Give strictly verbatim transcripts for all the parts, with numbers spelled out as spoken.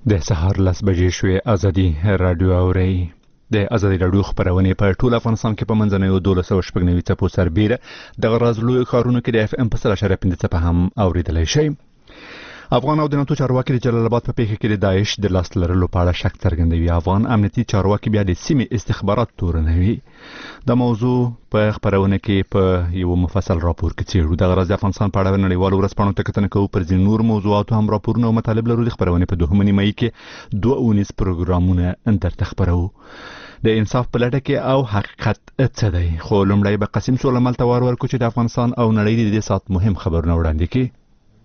د سهار لس بجې شوې. ازادي راډیو اورئ. د ازادي راډیو خبرونه په ټول افغانستان کې په منځنیو دولس سوه شپږ نوي څپو سربیره د غراز لوی ښارونو کې د اف ام په سل اشاریه پنځه څپه هم اوریدلی شئ. افغان او د ناتو چارواکي د جلال آباد په پیښه کې د داعش د لاس لرلو په اړه شک څرګندوي. افغان امنیتي چارواکي بیا د سیمې استخبارات تورنوي. د موضوع په خبرونه کې په یو مفصل راپور کې څیړو. د غراز د افغانستان په اړه نړیوالو ورځپاڼو ته کتنه کوو. پر ځینو نور موضوعاتو هم راپورونه او مطالب لرو. د خبرونه په دوهمه نیمایي کې دوه اونیز پروګرامونه درته خبرو. د انصاف په لټه کې او حقیقت څه دی. خو لومړی به قاسم سولمل ته وار ورکړو چې د افغانستان او نړۍ د دې ساعت مهم خبرونه وړاندې کړي.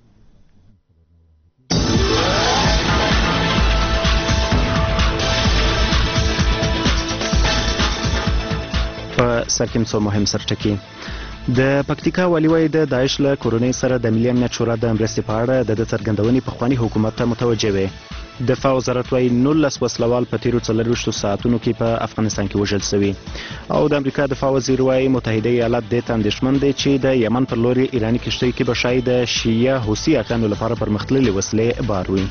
په سرکیم څو مهم سرټکی. د پکتیکا والي وایي د داعش له کورنۍ سره د ملي امنیت شورا د مرستې په اړه د څرګندونې پخواني حکومت ته متوجه وي. دفاع وزارت وایي نولس وسلوال په تیرو څلرویشتو ساعتونو کې په افغانستان کې وژل شوي. او د امریکا دفاع وزیر وایي متحده ایالات دې ته اندېښمن دی چې د یمن پر لوري ایراني کښتۍ کې به ښایي د شیعه حوثي اغیانو لپاره پرمختللې وسلې باروي.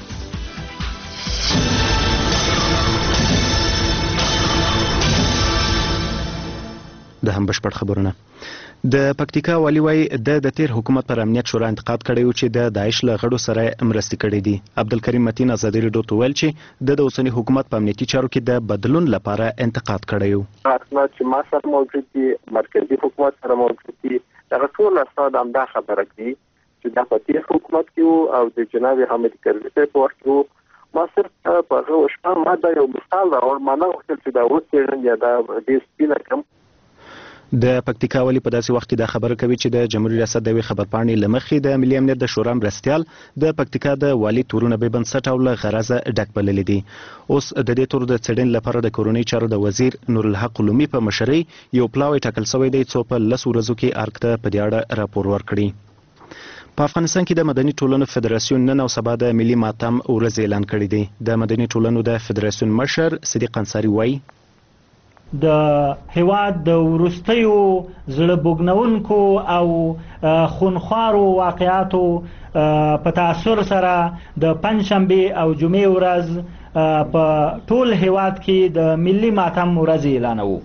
د هم بشپړ خبرونه. د پکتیکا والي وایي د د تیر حکومت پر امنیت شورا انتقاد کړی و چې د داعش له غړو سره مرستې کړې دي. عبدالکریم متین ازادي راډیو ته ویل چې د د اوسني حکومت په امنیتي چارو کې د بدلون لپاره انتقاد کړی و. اسناد چې ما سره موجود دي، مرکزی حکومت سره موجود دي، دغه ټول اسناد همدا خبره کوي چې د پاتې حکومت کې او د جناب حامد کرزي په وخت کې ما صرف په هغه شپه ما دا یو مثال راوړ. ما نه غوښتل چې دا اوس یا دا د سپینه کم. د پکتیکا والي په داسې وخت کې دا خبره کوي چې د جمهوریت ریاست د یوې خبرپاڼې له مخې د ملي امنیت د شورا مرستیال د پکتیکا د والي تورونه بې بنسټه او له غرضه ډک بللي دي. اوس د دې تور د څېړنې لپاره د کورنۍ چارو د وزیر نورالحق لومي په مشرۍ یو پلاوی ټاکل شوی دی څو په لس ورځو کې ارګ ته په دې اړه راپور ورکړي. په افغانستان کې د مدني ټولنو فدراسیون نن او سبا د ملي ماتم ورځ اعلان کړی دی. د مدني ټولنو د فدراسیون مشر صدیق انصاري وایي د هیواد د وروستیو زړه بوږنونکو او خونخوارو واقعاتو په تاثر سره د پنجشنبې او جمعې ورځ په ټول هیواد کې د ملي ماتم ورځ اعلانوو.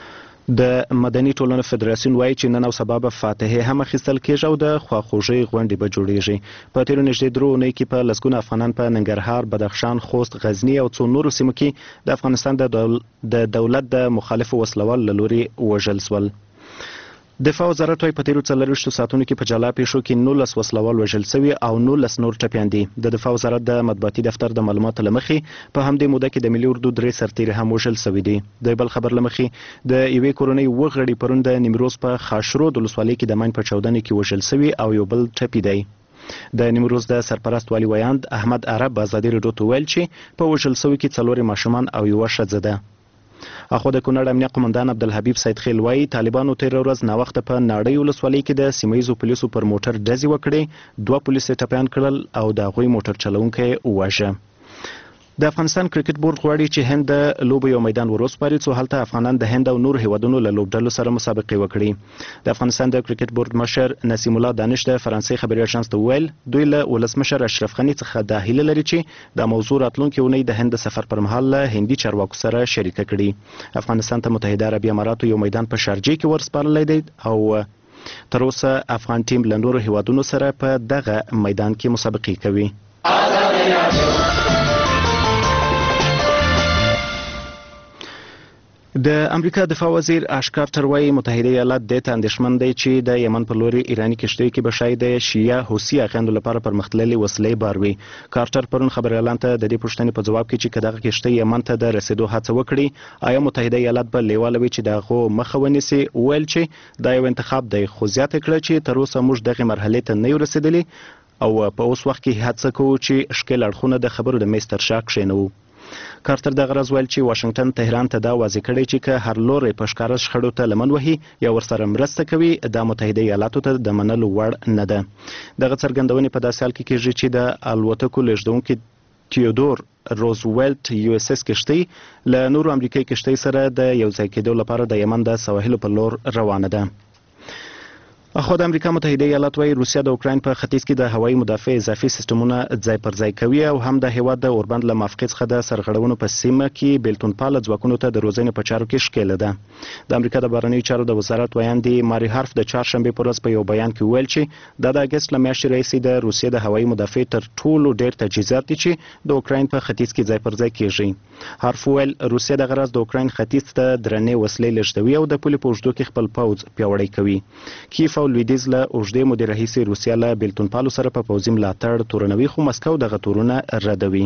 د مدني ټولنو فدراسیون وایي چې نن او سبا به فاتحې هم اخیستل کېږي او د خواخوږۍ غونډې به جوړېږي. په تېرو نږدې درو اونیو کې په لسګونه افغانان په ننګرهار، بدخشان، خوست، غزني او څو نورو سیمو کې د افغانستان د دول... دولت د مخالفو وسلوالو له لوري وژل شول. دفاع وزارت وايي په تیرو څلرویشتو ساعتونو کې په جلا پیښو کې نولس وسلوال وژل شوي او نولس نور ټپیان دي. د دفاع وزارت د مطبوعاتي دفتر د معلوماتو له مخې په همدې موده کې د ملي اردو درې سرتیري هم وژل شوي دي. د بل خبر له مخې د یوې کورنۍ اووه غړي پرون د نیمروز په خاشرود ولسوالۍ کې د ماین په چاودنه کې وژل شوي او یو بل ټپي دی. د نیمروز د سرپرست والي ویاند احمد عرب ازادي راډیو ته ویل چې په وژل شوي کې څلور ماشومان او یوه ښځه ده. اخو د کونړ امنیه قومندان عبدالحبیب سید خیل وایي طالبانو تېره ورځ ناوخته په ناړۍ ولسوالۍ کې د سیمه ییزو پولیسو پر موټر ډزې وکړې. دوه پولیس یې ټپیان کړل او د هغوی موټر چلوونکی وواژه. د افغانستان کرکټ بورډ غواړي چې هند د لوبو یو میدان وروسپاري څو هلته افغانان د هند او نور هیوادونو له لوبډلو سره مسابقې وکړي. د افغانستان د کرکټ بورډ مشر نسیم الله دانش د فرانسې خبري اژانس ته وویل دوی له ولسمشر اشرف غني څخه دا هیله لري چې د موضوع راتلونکې اونۍ د هند د سفر پر مهال له هندي چارواکو سره شریکه کړي. افغانستان ته متحده عربي اماراتو یو میدان په شارجې کې ورسپارلی دی او تر اوسه افغان ټیم له نورو هیوادونو سره په دغه میدان کې مسابقې کوي. د امریکا دفاع وزیر اش کارټر وایي متحده ایالات دې ته اندېښمن دی چې د یمن پر لوري ایراني کښتیو کې به ښایي د شیعه حوثي اغیانو لپاره پرمختللې وسلې باروي. کارټر پرون خبریالانو ته د دې پوښتنې په جواب کې چې که دغه کښتۍ یمن ته د رسېدو هڅه وکړي آیا متحده ایالات به لیواله وي چې د هغو مخه ونیسي، وویل چې دا یو انتخاب دی، خو زیاته کړه چې تر اوسه موږ دغې مرحلې ته نه یو رسېدلي او په اوس وخت کې هڅه کوو چې ښکېل اړخونه د خبرو د میز تر شا کښېنوو. کارتر دغه ورځ ویل چې واشنګټن تهران ته دا واضح کړی چې که هر لوری په ښکاره شخړو ته لمن وهي یا ورسره مرسته کوي دا متحده ایالاتو ته د منلو وړ نه ده. دغه څرګندونې په داسې حال کې کېږي چې د الوتکو لېږدونکي تیودور روزولټ یو اس اس کښتۍ له نورو امریکایي کښتۍ سره د یو ځای کېدو لپاره د یمن د سواحلو په لور روانه ده. اخو د امریکا متحده ایالات وايي روسیا د اوکراین په ختیځ کې د هوایي مدافع اضافي سیستمونه ځای پر ځای کوي او هم د هیواد د اوربند له موافقې څخه د سرغړونو په سیمه کې بیلتون پال ځواکونو ته د روزنې په چارو کې ښکېله ده. د امریکا د بهرنیو چارو د وزارت ویاندې ماري هارف د چهارشنبه په ورځ په یو بیان کې ویل چې د اگست له میاشتې راهیسې د روسیې د هوایي مدافع تر ټولو ډېر تجهیزات دي چې د اوکراین په ختیځ کې ځای پر ځای کیږي. هارف ویل روسیه د غرض د اوکراین ختیځ ته درنې وسلې لېږدوي او د پولې په اوږدو کې خپل پوځ پیاوړی کوي. کیف او لویدیځ له اوږدې مودې راهیسې روسیه له بیلتون پالو سره په پوځي ملاتړ تورنوي خو مسکو دغه تورونه ردوي.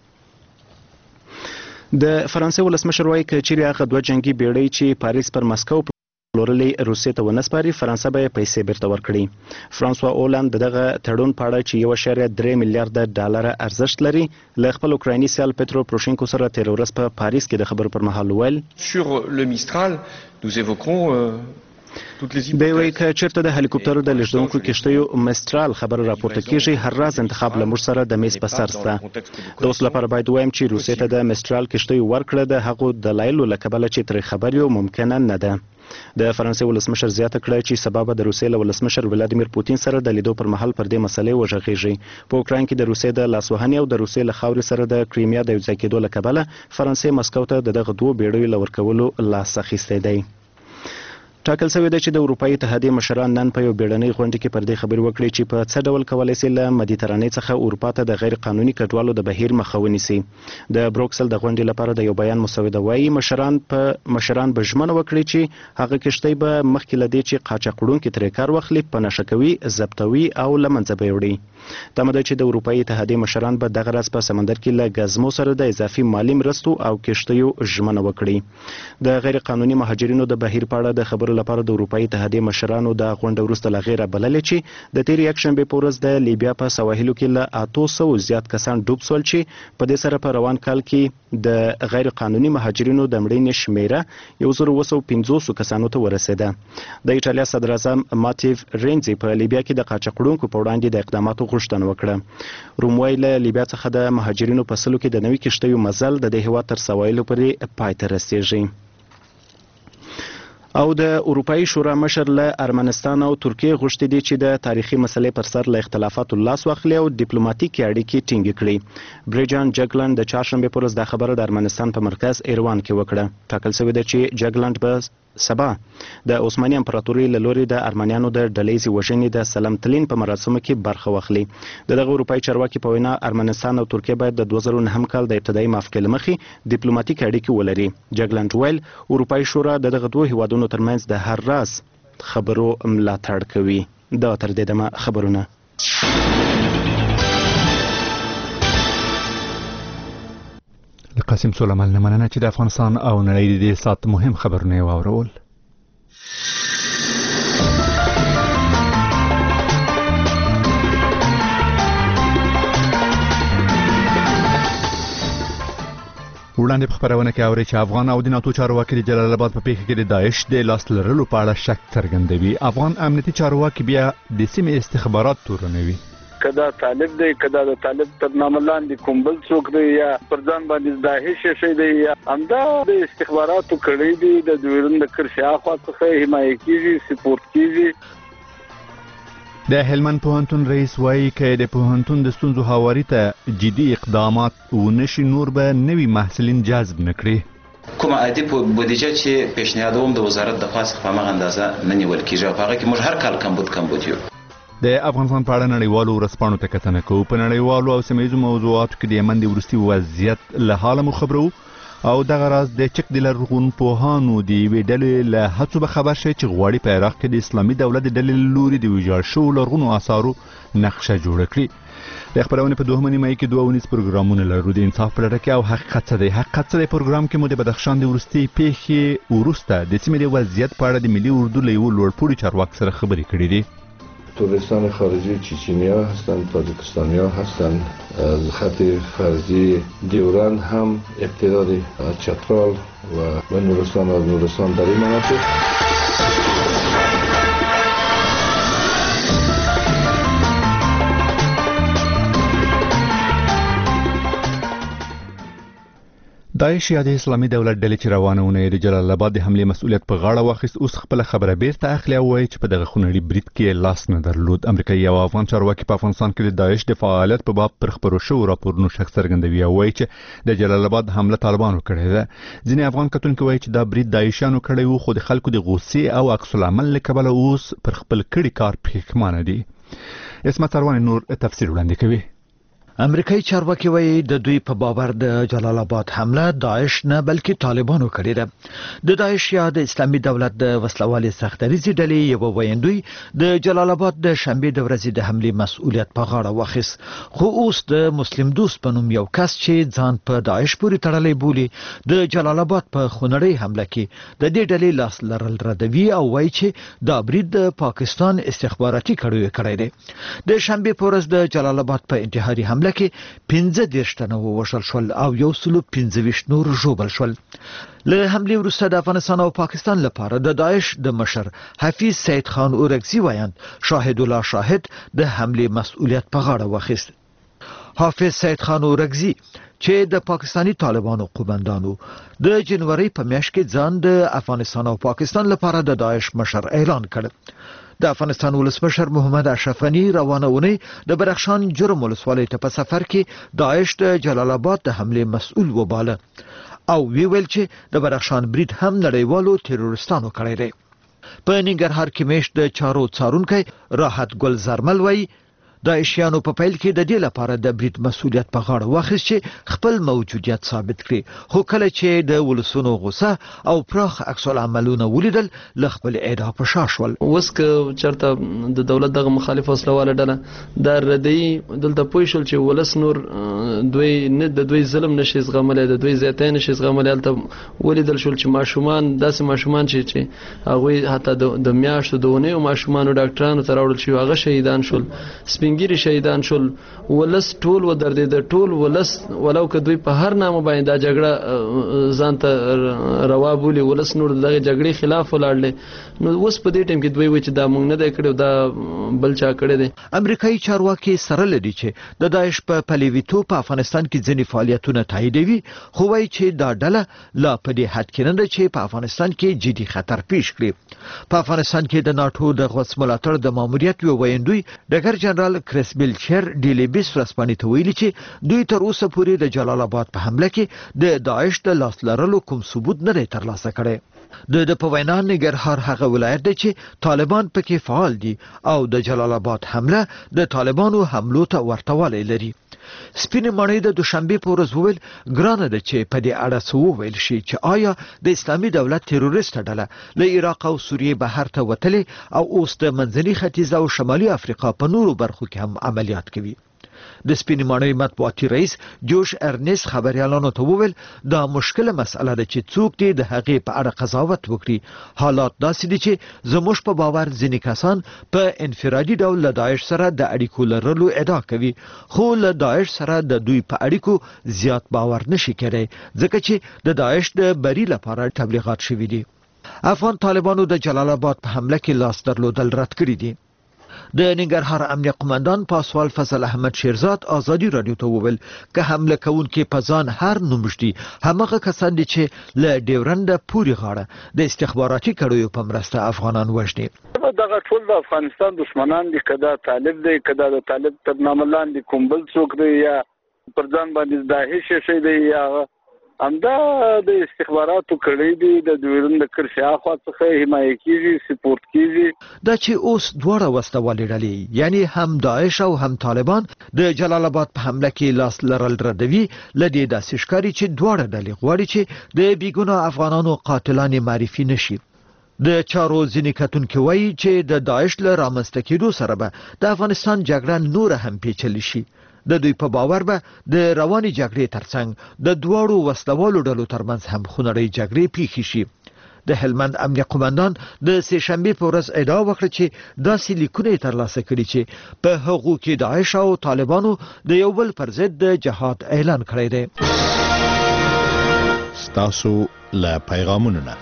د فرانسې ولسمشر وايي که چیرې هغه دوه جنگي بیړۍ چې پاریس پر مسکو پلورلې روسیې ته ونسپاري فرانسه به پیسې بیرته ورکړي. فرانسوا اولند دغه تړون په اړه چې یو اعشاریه درې میلیارډ ډالر ارزښت لري له خپل اوکرایني سیال پترو پروشینکو سره تیر ورځ په پاریس کې د خبرو پر مهال ویل sur le Mistral nous évoquerons دی وایي که چېرته د هلیکوپټرو د لیږدونکو کښتیو مسترال خبره راپورته کیږي هر راز انتخاب له موږ سره د میز په سر شته. د اوس لپاره باید ووایم چې روسیې ته د مسترال کښتیو ورکړه د هغو دلایلو له کبله چې ترې خبر یو ممکنه نه ده. د فرانسې ولسمشر زیاته کړه چې سبا به د روسیې له ولسمشر ولادیمیر پوتین سره د لیدو پر مهال پر دې مسلې وغږیږي. په اوکراین کې د روسیې د لاسوهنې او د روسیې له خاورې سره د کریمیا د یوځای کېدو له کبله فرانسې مسکو ته د دغه دوو بیړیو له ورکولو لاس اخیستی دی. ټاکل شوې ده چې د اروپایي اتحادیې مشران نن په یو بیړنۍ غونډه کې پر دې خبرې وکړي چې په څه ډول کولی شي له مدیترانې څخه اروپا ته د غیر قانوني کډوالو د بهیر مخه ونیسي. د بروکسل د غونډې لپاره د یو بیان مسوده وایي مشران په مشران به ژمنه وکړي چې هغه کښتۍ به مخکې له دې چې قاچاق وړونکي ترې کار واخلي په نښه کوي ضبطوي او له منځه به یې وړي. تمه ده چې د اروپایي اتحادیې مشران به دغه راز په سمندر کې له ګزمو سره د اضافي مالي مرستو او کښتیو ژمنه وکړي. د غیر قانوني مهاجرینو د بهیر په اړه د خبرو لپاره د اروپایي اتحادیې مشرانو د غونډه وروسته له غیره بللې چې د تېرې یکشنبې په ورځ د لیبیا په سواحلو کې له اتو سوو زیات کسان ډوب سول چې په دې سره په روان کال کې د غیر قانوني مهاجرینو د مړینې شمیره یو زر اوه سوه پنځوس کسانو ته ورسېده. د ایټالیا صدر اعظم ماتیو رینزي په لیبیا کې د قاچاق وړونکو په وړاندې د اقداماتو غوښتنه وکړه. روم وایي له لیبیا څخه د مهاجرینو په سلو کې د نوي کښتیو مزل د دې هېواد تر سواحلو پورې پای ته رسېږي. او د اروپایي شورا مشر له ارمنستان او ترکیې غوښتي دي چې د تاریخي مسلې پر سر له اختلافاتو لاس واخلي او ډیپلوماټیکي اړیکې ټینګې کړي. بریجان جګلند د چهارشنبې په ورځ دا خبره د ارمنستان په مرکز ایروان کې وکړه. ټاکل شوې ده چې جګلند به سبا د عثماني امپراتورۍ له لوري د ارمنیانو د ډلهیزې وژنې د سلام تلین په مراسمو کې برخه واخلي. د دغه اروپایي چارواکي په وینا ارمنستان او ترکیه باید د دوه زره نهم کال د ابتدایي موافقې له مخې ډیپلوماټیک اړیکې ولري. جګلند ویل اروپایي شورا د دغه دوه هیوادونو ترمنځ د هر راز خبرو ملاتړ کوي. دا تر دې دمه خبرونه. قاسم سلیمان نه مننه چې د افغانستان او نړۍ د سات مهم خبرونه واورول. وړاندې په خبرونه کې اوري چې افغان او د ناتو چارواکي د جلال آباد په پیښه کې د داعش د لاس لرلو په اړه شک څرګندوي. افغان امنیتي چارواکي بیا د سیمې استخبارات تورنوي. کدا طالب دی کدا د طالب تر نامه لاندې کوم بل څوک دی یا پر ځان باندې داعش شي دی یا همدا د استخباراتو کړي دي د دویرن د کرشا خوا څخه حمایت کیږي سپورټ کیږي. د هلمند پوهنتون رئیس وایي چې د پوهنتون د ستونزو هواري ته جدي اقدامات ونشي نور به نوي محصلین جذب نکړي. کومه عادي بودیجه چې پیشنهادوم د وزارت د خاص په مغه اندازه نه نیول کیږي په هغه کې موږ هر کال کمبود کمبود یو. د افغانستان په اړه نړیوالو ورځپاڼو ته کتنه کوو. په نړیوالو او سیمه ییزو موضوعاتو کې د یمن د وروستي وضعیت له حاله مو خبرو او دغه راز د چک د لرغون پوهانو د یوې ډلې له هڅو به خبر شي چې غواړي په عراق کې د اسلامي دولت د ډلې لوري د ویجاړ شوو لرغونو آثارو نقشه جوړه کړي. د خبرونې په دوهمه نیمه کې دوه ونیز پروګرامونه لرو. د انصاف په لړ کې او حقیقت څه دی. حقیقت څه دی پروګرام کې مو د بدخشان د وروستي پیښې وروسته د سیمې د وضعیت په اړه د ملي اردو له یو لوړپوړي چارواکي سره خبرې کړې دي. تورستان خارجی چچنیا هستند، تاجیکستانیا هستند، از خط فرضی دیورند هم ابتداد چترال و نورستان و نورستان در این مناطق. داعش یا د اسلامي دولت ډلې چې روانه ونه د جلال آباد د حملې مسؤلیت په غاړه واخیست، اوس خپل خبره بیرته اخلي او وایي چې په دغه خونړي برید کې لاس نه درلود. امریکایي او افغان چارواکي په افغانستان کې د داعش د فعالیت په باب پر خبرو شوو راپورونو شک څرګندوي او وایي چې د جلال آباد حمله طالبانو کړې ده. ځینې افغان کتونکي وایي چې دا برید داعشیانو کړی وو، خو د خلکو د غوسې او عکس العمل له کبله اوس پر خپل کړي کار پښیمانه دي. اسمت اروان نور تفسیر وړاندې کوي. امریکایي چارواکي وایي د دوی په باور د جلال آباد حمله داعش نه بلکې طالبانو کړې ده. د داعش یا د اسلامي دولت د وسلوالې سختریزي ډلې یو ویندوی د جلال آباد د شنبې د ورځې د حملې مسؤلیت په غاړه واخیست، خو اوس د مسلم دوست په نوم یو کس چې ځان په داعش پورې تړلی بولي د جلال آباد په خونړۍ حمله کې د دې ډلې لاس لرل ردوي او وایي چې دا برید د پاکستان استخباراتي کړیو کړی دی. د شنبې په ورځ د جلال آباد په انتحاري حمله کې پنځه دېرش تنه ووژل شول او یو سلو پنځه ویشت نور ژوبل شول. له حملې وروسته د افغانستان او پاکستان لپاره د داعش د مشر حفیظ سید خان اورکزي وایند شاهد الله شاهد د حملې مسؤلیت په غاړه واخیست. حافظ سید خان اورکزي چې د پاکستانی طالبانو قومندانو د جنوري په میاشت کې ځان د افغانستان او پاکستان لپاره د داعش مشر اعلان کړ. د افغانستان ولسمشر محمد اشرف غنی روانه اونۍ د بدخشان جرم ولسوالۍ ته په سفر کې داعش د جلال آباد د حملې مسؤل وباله او وی ویل چې د بدخشان برید هم نړیوالو تروریستانو کړی دی. په ننګرهار کې میشت د چارو څارونکی راحت ګل زرمل وایي داعشیانو په پیل کې د دې لپاره د برید مسؤلیت په غاړه واخیست چې خپل موجودیت ثابت کړي، خو کله چې د ولسونو غوسه او پراخ عکس العملونه ولیدل له خپل ادعا په شا شول. اوس که چرته د دولت دغه مخالف وسلواله ډله د ردی دلته پوه شول چې ولس نور دوی نه د دوی ظلم نشي زغملی، د دوی زیاتی نشي زغملی، هلته ولیدل شول چې ماشومان داسې ماشومان چې چې هغوی حتی د میاشتو د اونیو ماشومانو ډاکټرانو ته راوړل شي، هغه شهیدان شول، سپینګیري شهیدان شول، ولس ټول ودردېده، ټول ولس ولو که دوی په هر نامه باندې دا جګړه ځان ته روا بولي، ولس نور دغه جګړې خلاف ولاړل. نو اوس په دې ټیم کې دوی وایي چې دا موږ نه دی کړی، دا بل چا کړی دی. امریکایي چارواکي سره لري چې د داعش په پلیویتوب په افغانستان کې ځینې فعالیتونه تاییدوي، خو وایي چې دا ډله لا په دې حد کې نه ده چې په افغانستان کې جدي خطر پیښ کړي. په افغانستان کې د ناټو د غوڅ ملاتړ د ماموریت یو ویندوی ډګر جنرال کریس بیلچر ډیلی بیس ورځپاڼې ته ویلي چې دوی تر اوسه پورې د جلال آباد په حمله کې د داعش د لاس لرلو کوم ثبوت نه دی ترلاسه کړی. د د په وینا ننګرهار هغه ولایت دی چې طالبان پکې فعال دي او د جلال آباد حمله د طالبانو حملو ته ورتوالی لري. سپینې ماڼۍ د دوشنبې په ورځ وویل ګرانه ده چې په دې اړه څه وویل شي چې آیا د اسلامي دولت تروریسته ډله له عراق او سوریې بهر ته وتلې او اوس د منځني ختیځ او شمالي افریقا په نورو برخو کې هم عملیات کوي. د سپینې ماڼۍ مطبوعاتي رئیس جوش ارنیس خبريالانو ته وویل دا مشکله مسأله ده چې څوک دې د هغې په اړه قضاوت وکړي. حالات داسې دي چې زموږ په باور ځینې کسان په انفرادي ډول له داعش سره د اړیکو لرلو ادعا کوي، خو له داعش سره د دوی په اړیکو زیات باور نشي کېدی ځکه چې د داعش د بری لپاره تبلیغات شوي دي. افغان طالبانو د جلال آباد په حمله کې لاس درلودل رد کړي دي. د ننګرهار امنیه قومندان پاسوال فضل احمد شیرزاد ازادي رادیو ته وویل که حمله کوونکي په ځان هر نومشتي همغه کسان دي چې له ډیورنډ پورې غاړه د استخباراتي کړیو په مرسته افغانان وژني. دغه ټول د افغانستان دشمنان دي، کدا طالب دی، کدا د طالب تر نامه لاندې کوم بل څوک دی، یا پر ځان باندې داعش شي دی، یا همدا د استخباراتو کړی دي د دویرن د کرشا خوا څخه حمایه کیږي، سپورت کیږي. دا چې اوس دواړه وسلوالې ډلې یعنی هم داعش او هم طالبان د جلال آباد په حمله کې لاس لرل ردوي، لدې داسې ښکاري چې دواړه ډلې غواړي چې د بیګناه افغانانو قاتلان معرفي نشي. د چارو ځینې کتونکي وایي چې د داعش له رامنځته کېدو سره به د افغانستان جګړه نوره هم پیچلې شي. د دوی په باور به د رواني جګړې ترڅنګ د دواړو وسلوالو ډلو ترمنځ هم خونړۍ جګړې پیښې شي. د هلمند امنیه قومندان د سه شنبې په ورځ ادعا وکړه چې داسې لیکونه ترلاسه کړي چې په هغو کې داعش او طالبانو د یو بل پر ضد د جهاد اعلان کړی دی. ستاسو له پیغامونو نه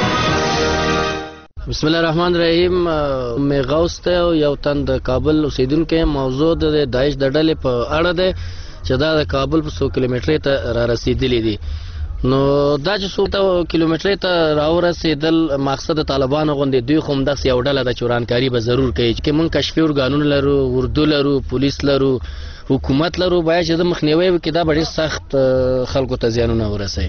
بسم الله الرحمن الرحیم. می غوث ته یو تن د کابل اوسیدونکو موضوع د داعش د ډلې په اړه ده چې دا د کابل په څو کیلومترۍ ته را رسیدلې دي. نو دا چې څو کیلومترۍ ته راورسېدل مقصد طالبانو غوندې دوی خو همداسې یو ډله د چورانکاري به ضرور کوي چې موږ کشفي ارګانونه لرو، اردو لرو، پولیس لرو، حکومت لرو، باید چې د مخنیوي وکړي. دا به ډېر سخت خلکو ته زیانونه ورسوي.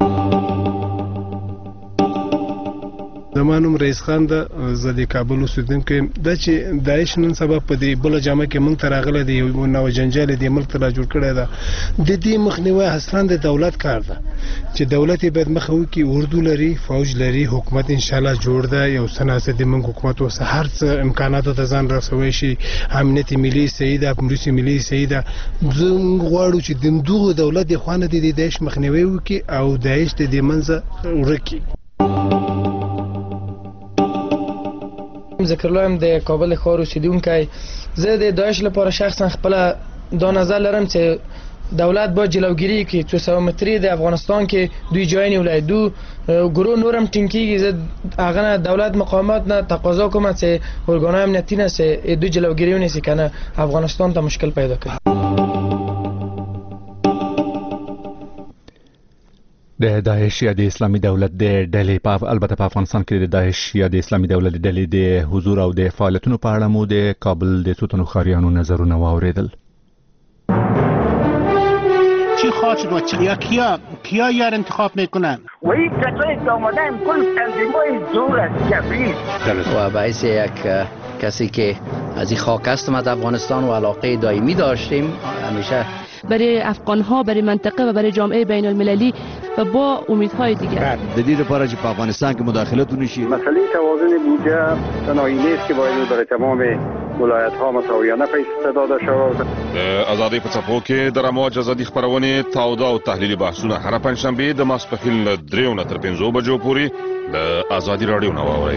زما نوم رئیس خان ده، زه د کابل اوسېدونکی یم. دا چې داعش نن سبا په دې بله جامه کې موږ ته راغلی دی، یو نوی جنجال یې دې ملک ته را جوړ کړی ده. د دې مخنیوی اصلا د دولت کار ده چې دولت یې باید مخه وکړي. اردو لري، فوج لري، حکومت انشاءالله جوړ ده. یو څه ناڅه د موږ حکومت اوس هر څه امکاناتو ته ځان رسوی شي. امنیت ملي صحیح ده، پولیس ملي صحیح ده. موږ غواړو چې د دغو دولت د خوا نه د داعش مخنیوی وکړي او داعش د دې منځه ورکړي. ذکر الله د کابل ښار اوسیدونکی. زه د داعش لپاره شخصا خپل دا نظر لرم چې دولت باید جلوگیری کړي. څو سوه متري د افغانستان کې دوی جای نیولی، دو ګروه نور هم ټینګ کېږي. زه هغه نه دولت مقامات نه تقاضا کوم چې ارګانهای امنیتي نه چې دوی جلوگیری ونیسي که نه افغانستان ته مشکل پیدا کوي. د داعش یا د اسلامي دولت د ډلې په البته په افغانستان کې د داعش یا د اسلامي دولت د ډلې د حضور او د فعالیتونو په اړه مو د کابل د څو تنو ښاریانو نظرونه واورېدل. چی خواهد و چیا کیا کیا یار انتخاب میکنن و این کسایی که آمدن کل تنظیمای زور است جبری و باعث یک کسی که از این خاک هستم از افغانستان و علاقه دائمی داشتیم همیشه برای افغان ها، برای منطقه و برای جامعه بین المللی و با امیدهای دیگر. د دې لپاره چې په افغانستان کې مداخلت ونشي. مسئله توازن بودجه تنهایی نیست که باید برای تمام ولایت ها مساویانه پیسې داده شود. د ازادۍ په څپو کې د رموج ازادي خپرونې تاوده او تحلیلي بحثونه هر پنجشنبه د ماسپښین له دریو نه تر پنځو بجو پورې د ازادي راډیو نه واورئ.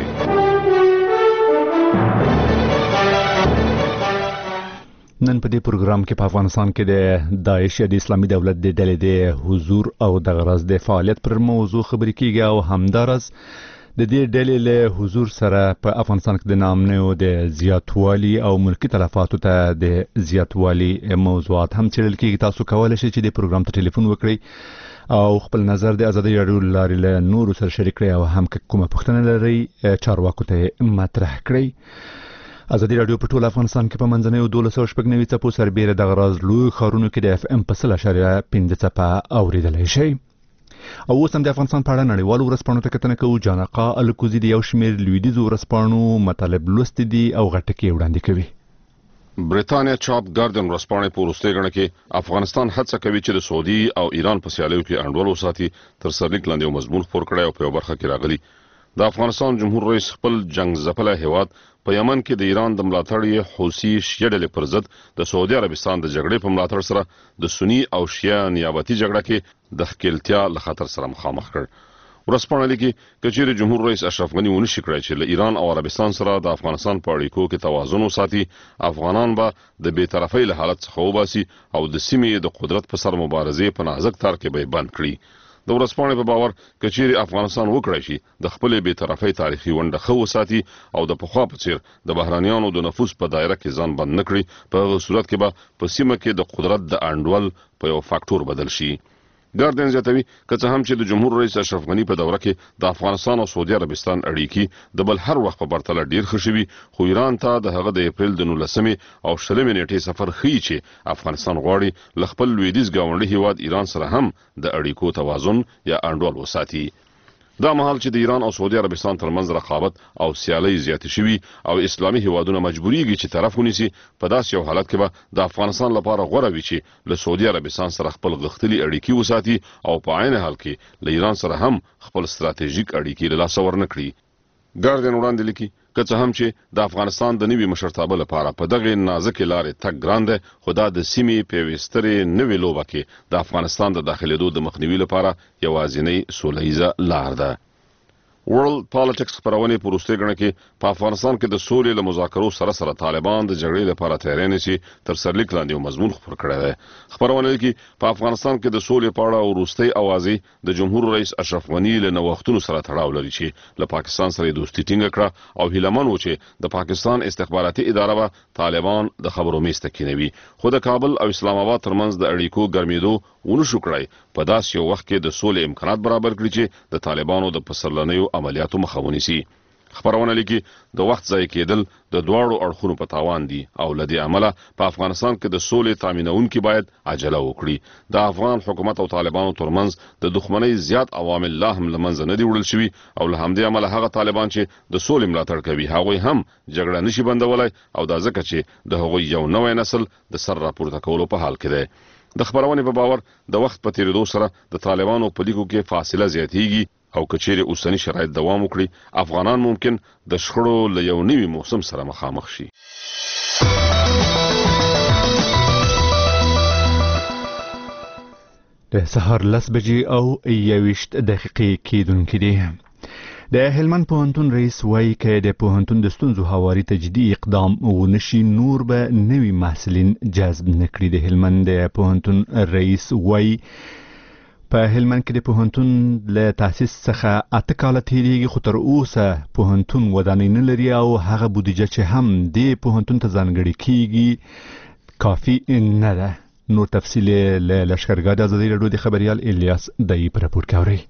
نن په دې پروګرام کې په افغانستان کې د داعش یا د اسلامي دولت د ډلې د حضور او د غرض د فعالیت پر موضوع خبرې کیږي او همدارس د دې ډلې له حضور سره په افغانستان کې د نامنیو د زیاتوالي او ملکی تلفاتو ته د زیاتوالي موضوعات هم څېړل کیږي. تاسو کولای شئ چې د پروګرام ته ټلیفون وکړئ او خپل نظر د ازادي راډیو لارې له نورو سره شریک کړئ او هم کومه پوښتنه لرئ چارواکو ته مطرح کړئ. ازادي راډیو په ټول افغانستان کې په منځنیو دولس سوه شپږ نوي څپو سربیره د غراز لوی ښارونو کې د اف ام په سل اشاریه پنځه څپه اورېدلی شئ. او اوس هم د افغانستان په اړه نړیوالو ورځپاڼو ته کتنه کوو. جانقا الکوزي د یو شمېر لویدیځو ورځپاڼو مطالب لوستي دي او غټکې وړاندې کوي. برېټانیا چاپ ګاردین ورځپاڼې په وروستۍ ګڼه کې افغانستان هڅه کوي چې د سعودي او ایران په سیالیو کې انډول وساتي. تر سرلیک لاندې یو مضمون خپور کړی او په یو برخه کې راغلی د افغانستان جمهور رئیس خپل جنگ ځپلی هیواد په یمن کې د ایران د ملاتړ حوثي شیعه ډلې پر ضد د سعودي عربستان د جګړې په ملاتړ سره د سني او شیعه نیابتي جګړه کې د ښکېلتیا له خطر سره مخامخ کړ. ورځپاڼه لیکي که چیرې جمهور رئیس اشرف غني ونشي کړی چې له ایران او عربستان سره د افغانستان په اړیکو کې توازن وساتي، افغانان به د بېطرفۍ له حالت څخه وباسي او د سیمې د قدرت په سر مبارزې په نازک تار کې به یې بند کړي. د ورځپاڼې په باور که چیرې افغانستان وکړای شي د خپلې بېطرفۍ تاریخي ونډه ښه وساتي او د پخوا په څېر د بهرانیانو د نفوذ په دایره کې ځان بند نه کړي، په هغه صورت کې به په سیمه کې د قدرت د انډول په یو فاکټور بدل شي. ګاردین زیاتوي که څه هم چې د جمهور رئیس اشرف غني په دوره کې د افغانستان او سعودي عربستان اړیکې د بل هر وخت په پرتله ډیر ښه شوي، خو ایران ته د هغه د اپریل د نولسمې او شلمې نیټې سفر ښیي چې افغانستان غواړي له خپل لویدیځ ګاونډي هیواد ایران سره هم د اړیکو توازن یا انډول وساتي. دا مهال چې د ایران او سعودي عربستان ترمنځ رقابت او سیالۍ زیاتې شوي او اسلامي هیوادونه مجبوریږي چې طرف ونیسي، په داسې یو حالت کې به د افغانستان لپاره غوره وي چې له سعودي عربستان سره خپل غښتلي اړیکې وساتي او په عین حال کې له ایران سره هم خپل ستراتیژیک اړیکې له لاسه ورنه کړي. ګاردین وړاندې لیکي که څه هم چې د افغانستان د نوي مشرتابه لپاره په دغه نازکې لارې تګ ګران دی، خو دا د سیمې پیوسترې نوې لوبه کې د افغانستان د داخلېدو د مخنیوي لپاره یوازینۍ سوله ییزه لار ده. ورلد پالیټکس خپرونې په وروستۍ ګڼه کې په افغانستان کې د سولې له مذاکرو سره سره طالبان د جګړې لپاره تیاری نیسي تر سرلیک لاندې یو مضمون خپور کړی دی. خپرونه لیکي په افغانستان کې د سولې په اړه وروستۍ اوازې د جمهور رئیس اشرف غني له نوښتونو سره تړاو لري چې له پاکستان سره دوستي ټینګه کړه او هیلهمن و چې د پاکستان استخباراتي اداره به طالبان د خبرو میز ته کینوي، خو د کابل او اسلام آباد ترمنځ د اړیکو ګرمېدو ونشو کړای په داسې یو وخت کې د سولې امکانات برابر کړي چې د طالبانو د پسرلنیو عملیاتو مخه ونیسي. خبرونه لیکي د وخت ضایع کېدل د دواړو اړخونو په تاوان دي او لدې عمله په افغانستان کې د سولې تامینونکي باید عجله وکړي. د افغان حکومت او طالبانو ترمنځ د دښمنۍ زیات عوامل لا هم لمنځه نه دي وړل شوي او له همدې عمله هغه طالبان چې د سولې ملاتړ کوي هغوی هم جګړه نشي بندولای او دا ځکه چې د هغوی یو نوی نسل د سر راپورته کولو په حال کې دی. د خبرونې په باور د وخت په تیریدو سره د طالبانو په لیکو کې فاصله زیاتېږي او کچېرې اوسنی شرایط دوام وکړي افغانان ممکن د شخړو له یو نوي موسم سره مخامخ شي. د سهار لس بجې او یویشت دقیقې کېدونکې دي. د هلمند پوهنتون رئیس وایي که د پوهنتون د ستونزو هواري ته جدي اقدام ونشي نور به نوي محصلین جذب نه کړي. د هلمند د پوهنتون رئیس وایي په هلمند کې د پوهنتون له تاسیس څخه اته کاله تیریږي خو تر اوسه پوهنتون ودانۍ نه لري او هغه بودیجه چې هم د پوهنتون ته ځانګړې کیږي کافي نه ده. نور تفصیل له لشکرګاه د ازادي راډیو د خبريال الیاس دای په راپور کې اوري.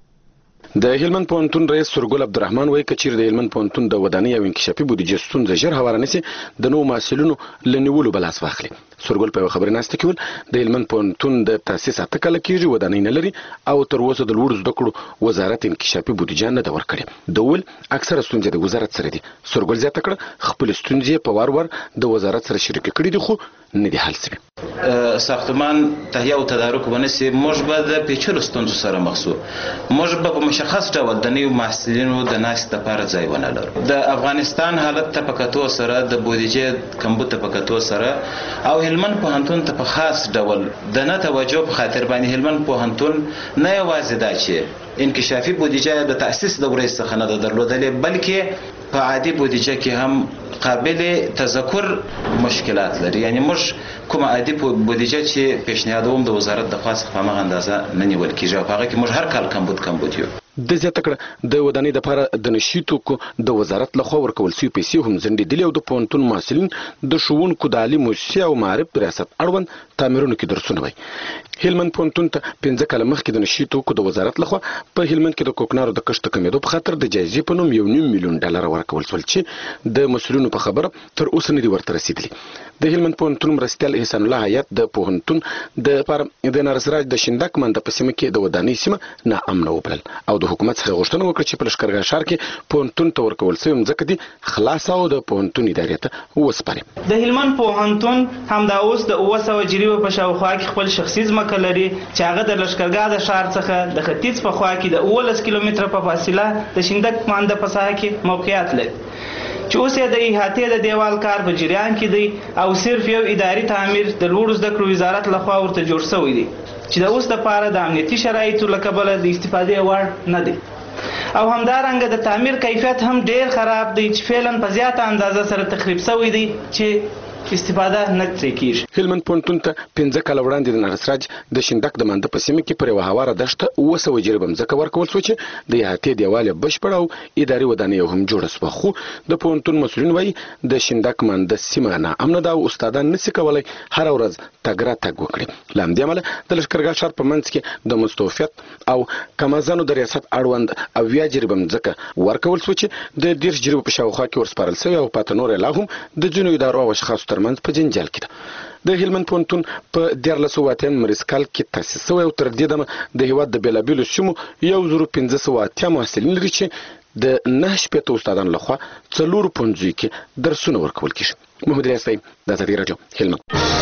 د هلمند پوهنتون رئیس سرګل عبدالرحمن وایي کچیر د هلمند پوهنتون د ودانۍ او انکشافي بودیجه ستونزه ژر هواره نشي د نو محصلینو لنیولو بلاس واخلي. سرګل په خبري ناشته کې ول د هلمند پوهنتون د تاسیس اته کال کېږي ودانۍ نه لري او تر اوسه د لوړ زده کړو وزارت انکشافي بودیجه نه د ورکړي. د ول اکثره ستونزې د وزارت سره دي. سرګل زیاته کړه خپل ستونزې په وار وار د وزارت سره شریک کړي دي خو نه دي حل شوي. ساختمان تهیه او تدارک ونیسي موږ به د پیچلو ستونزو سره مخ شو. موږ به په مشخص ډول د نویو محصلینو د ناستې لپاره ځای ونه لرو. د افغانستان حالت ته په کتو سره د بودیجې کمبود ته په کتو سره او هلمند پوهنتون ته په خاص ډول د نه توجه په خاطر باندې هلمند پوهنتون نه یوازې دا چې انکشافي بودیجه د تاسیس د ورځ څخه نه درلودلې بلکې په عادي بودیجه کې هم قابل تذکر مشکلات لري. یعنی موږ کومه عادي بودیجه چې پیشنهادوم د وزارت د خاص په مغه اندازه نه نیول کیږي په هغه کې موږ هر کال کمبود کمبود یو. د زیاته کړه د ودانۍ د لپاره د نشیتو کو د وزارت لخوا ورکول شوی پیسې هم زندې دي او د پوهنتون محصلین د شوونکو د عالي مؤسسې او معارف ریاست اړوند تعمیرونو کې درسونه وای. هلمند پوهنتون ته پنځه کاله مخکې د نشیتو کو د وزارت لخوا په هلمند کې د کوکنارو د کښت کمیدو په خاطر د جایزې په نوم یو نیم میلیون ډالر ورکول شول چې د مسؤلینو په خبره تر اوسه نه دي ورته رسیدلي. د هلمند پوهنتون مرستیال احسان الله حیات د پوهنتون د لپاره د نارسراج د شندک منده په سیمه کې د ودانۍ سیمه نه امن وبلل او د حکومت څخه غوښتنه وکړه چې په لشکرګاه ښار کې پوهنتون ته ورکول شوی مځکه دي خلاص او د پوهنتون ادارې ته وسپاري. د هلمند پوهنتون همدا اوس د اوه سوه جریبه په شاوخوا کې خپل شخصي ځمکه لري چې هغه د لشکرګاه د ښار څخه د ختیځ په خوا کې د اوولس کیلومتره په فاصله د شندک مانده په ساحه کې موقعیت لري چې اوس یې د احاطې د دیوال کار په جریان کې دی او صرف یو اداري تعمیر د لوړو زده کړو وزارت لخوا ورته جوړ شوی دی چې د اوس لپاره د امنیتي شرایطو له کبله د استفادې وړ نه دی او همدارنګه د تعمیر کیفیت هم ډیر خراب دی چې فعلا په زیاته اندازه سره تخریب شوی دی چې استفاده نه کیږي. هلمند پوهنتون ته پنځه کاله وړاندې د نارسراج د شندک د منده په سیمه کې پر یوه هواره دښته اوه سوه جریبه مځکه ورکول شوه چې د احاطې دیوال یې بشپړ او اداري ودانۍ هم جوړه شوه خو د پوهنتون مسؤلین وایي د شندک منده سیمه ناامنه ده او استادان نشي کولی هره ورځ تګ راتګ وکړي. له همدې امله د لشکرګاه ښار په منځ کې د مستوفیت او کمازانو د ریاست اړوند اویا جریبه مځکه ورکول شوه چې د دېرش جریبو په شاوخوا کې ورسپارل شوې او پاته نورې لا هم د ځینو ادارو او اشخاصو ترمنځ په جنجال کې ده. د هلمند پوهنتون په دیارلس سوه اتیا مریض کال کې تاسیس شوی او تر دې دمه د هېواد د بېلابېلو سیمو یو زرو پنځه سوه اتیا محصلین لري چې د نهه شپېته استادانو لخوا څلورو پوهنځیو کې درسونه ورکول کېږي. محمد الیاس دی د ازادي راډیو هلمند.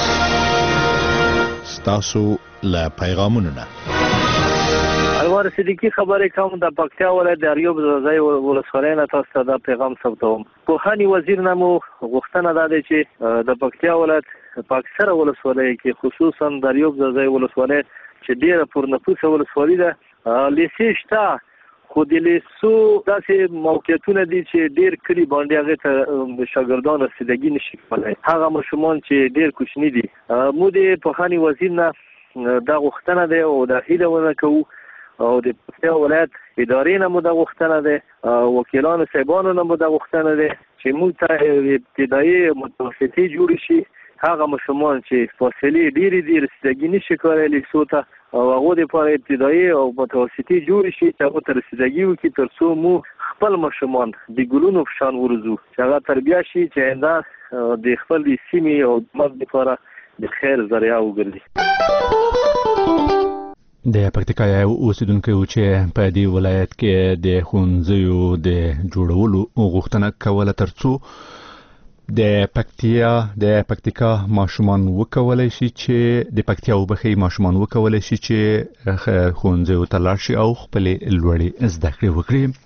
ستاسو له پیغامونو نه الوار صدیقی خبرې کوم د پکتیا ولایت د اریوب ځای ولسوالۍ نه تاسو ته دا پیغام ثبتوم. پوهنې وزیر نه مو غوښتنه دا دی چې د پکتیا ولایت په اکثره ولسوالیو کې خصوصا د اریوب ځای ولسوالۍ چې ډېره پرنفوسه ولسوالي ده لیسې شته خو د لیسو داسې موقعیتونه دي چې ډېر کلي باندې هغې ته شاګردان رسیدګي نشي کولی. هغه ماشومان چې ډېر کوچني دي مو د پوهنې وزیر نه دا غوښتنه دی او دا هیله ونه کوو او د پکتیا ولایت ادارې نه مو دا غوښتنه ده وکیلانو صاحبانو نه مو دا غوښتنه ده چې موږ ته ابتدایي متوسطې جوړې شي هغه ماشومان چې فاصلې ډېرې دي رسیدګي نشي کولی لیسو ته او هغه د لپاره ابتدایي او متوسطي جوړ شي چې هغه تر رسیدګي وکړي تر څو مو خپل ماشومان د ګلونو په شان ورزو چې هغه تربیه شي چې انده د خپل سیمې او ملت لپاره د خیر ذریعہ وګرځي. د پکتیکا یو اوسیدونکو چې په دې ولایت کې د ښوونځیو د جوړولو غوښتنه کوله ترڅو د پکتیا د پکتیکا ماشومان وکولای شي چې د پکتیا وبخي ماشومان وکولای شي چې ښوونځیو ته لاړ شي او خپل لوړې زده کړې وکړي.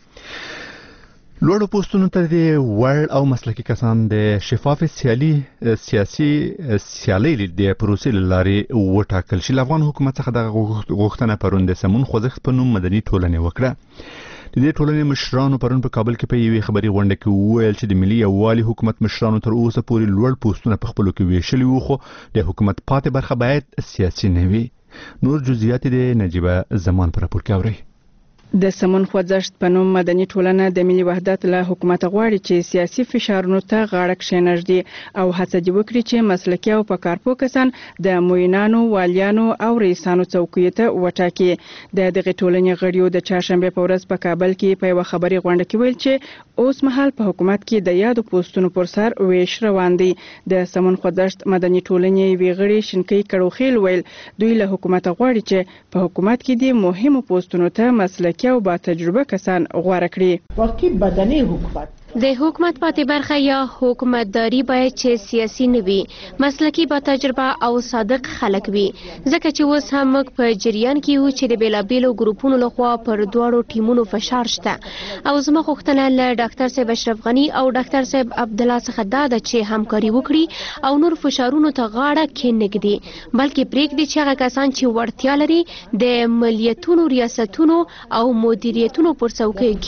لوړو پوسټونو ته د وړ او مسلکي کسان د شفاف سیالي سیاسي سیالي د پروسې لارې وټاکل شي. افغان حکومت څخه د غوښتنه پروند سمون خوځښت په نوم مدني ټولنې وکړه. د دې ټولنې مشرانو پرون په کابل کې په یوې خبري غونډه کې وویل چې د ملي یووالي حکومت مشرانو تر اوسه پورې لوړ پوسټونه په خپلو کې ویشلي وو، خو د حکومت پاتې برخه باید سیاسي نه وي. نور جزئیات د نجیبه زمان پر راپور کې اوري. د سمون خوځښت په نوم مدني ټولنه د ملي وحدت له حکومت غواړي چې سیاسي فشارونو ته غاړه کښینږدي او هڅه دې وکړي چې مسلکي او په کارپو کسان د موینانو، والیانو او رئیسانو څوکیو ته وټاکي. د دغه ټولنې غړیو د چهارشنبه په ورځ په کابل کې په یو خبري غونډه کې ویل چې اوس مهال په حکومت کې د یادو پوسټونو پر سر ویش روان دي. د سمون خوځښت مدني ټولنې ویغړي شنکي کړوخیل ویل دوی له حکومت غواړي چې په حکومت کې د مهمو پوسټونو ته مسلکي او با تجربه کسان غوړه کړي. واقعي بدني حکومت د حکومت پاتې برخه یا حکومتداري باید چې سیاسي نه وي، مسلکي با تجربه او صادق خلک وي، ځکه چې اوس هم موږ په جریان کې یو چې د بیلابیلو ګروپونو لخوا پر دواړو ټیمونو فشار شته. او زما غوښتنه له ډاکټر صاحب اشرف غنی او ډاکټر صاحب عبد الله څخه دا ده چې همکاري وکړي او نور فشارونو ته غاړه کېنږدي، بلکې پرېږدي چې هغه کسان چې وړتیا لري د مالیاتونو، ریاستونو او مدیریتونو پر څوکۍ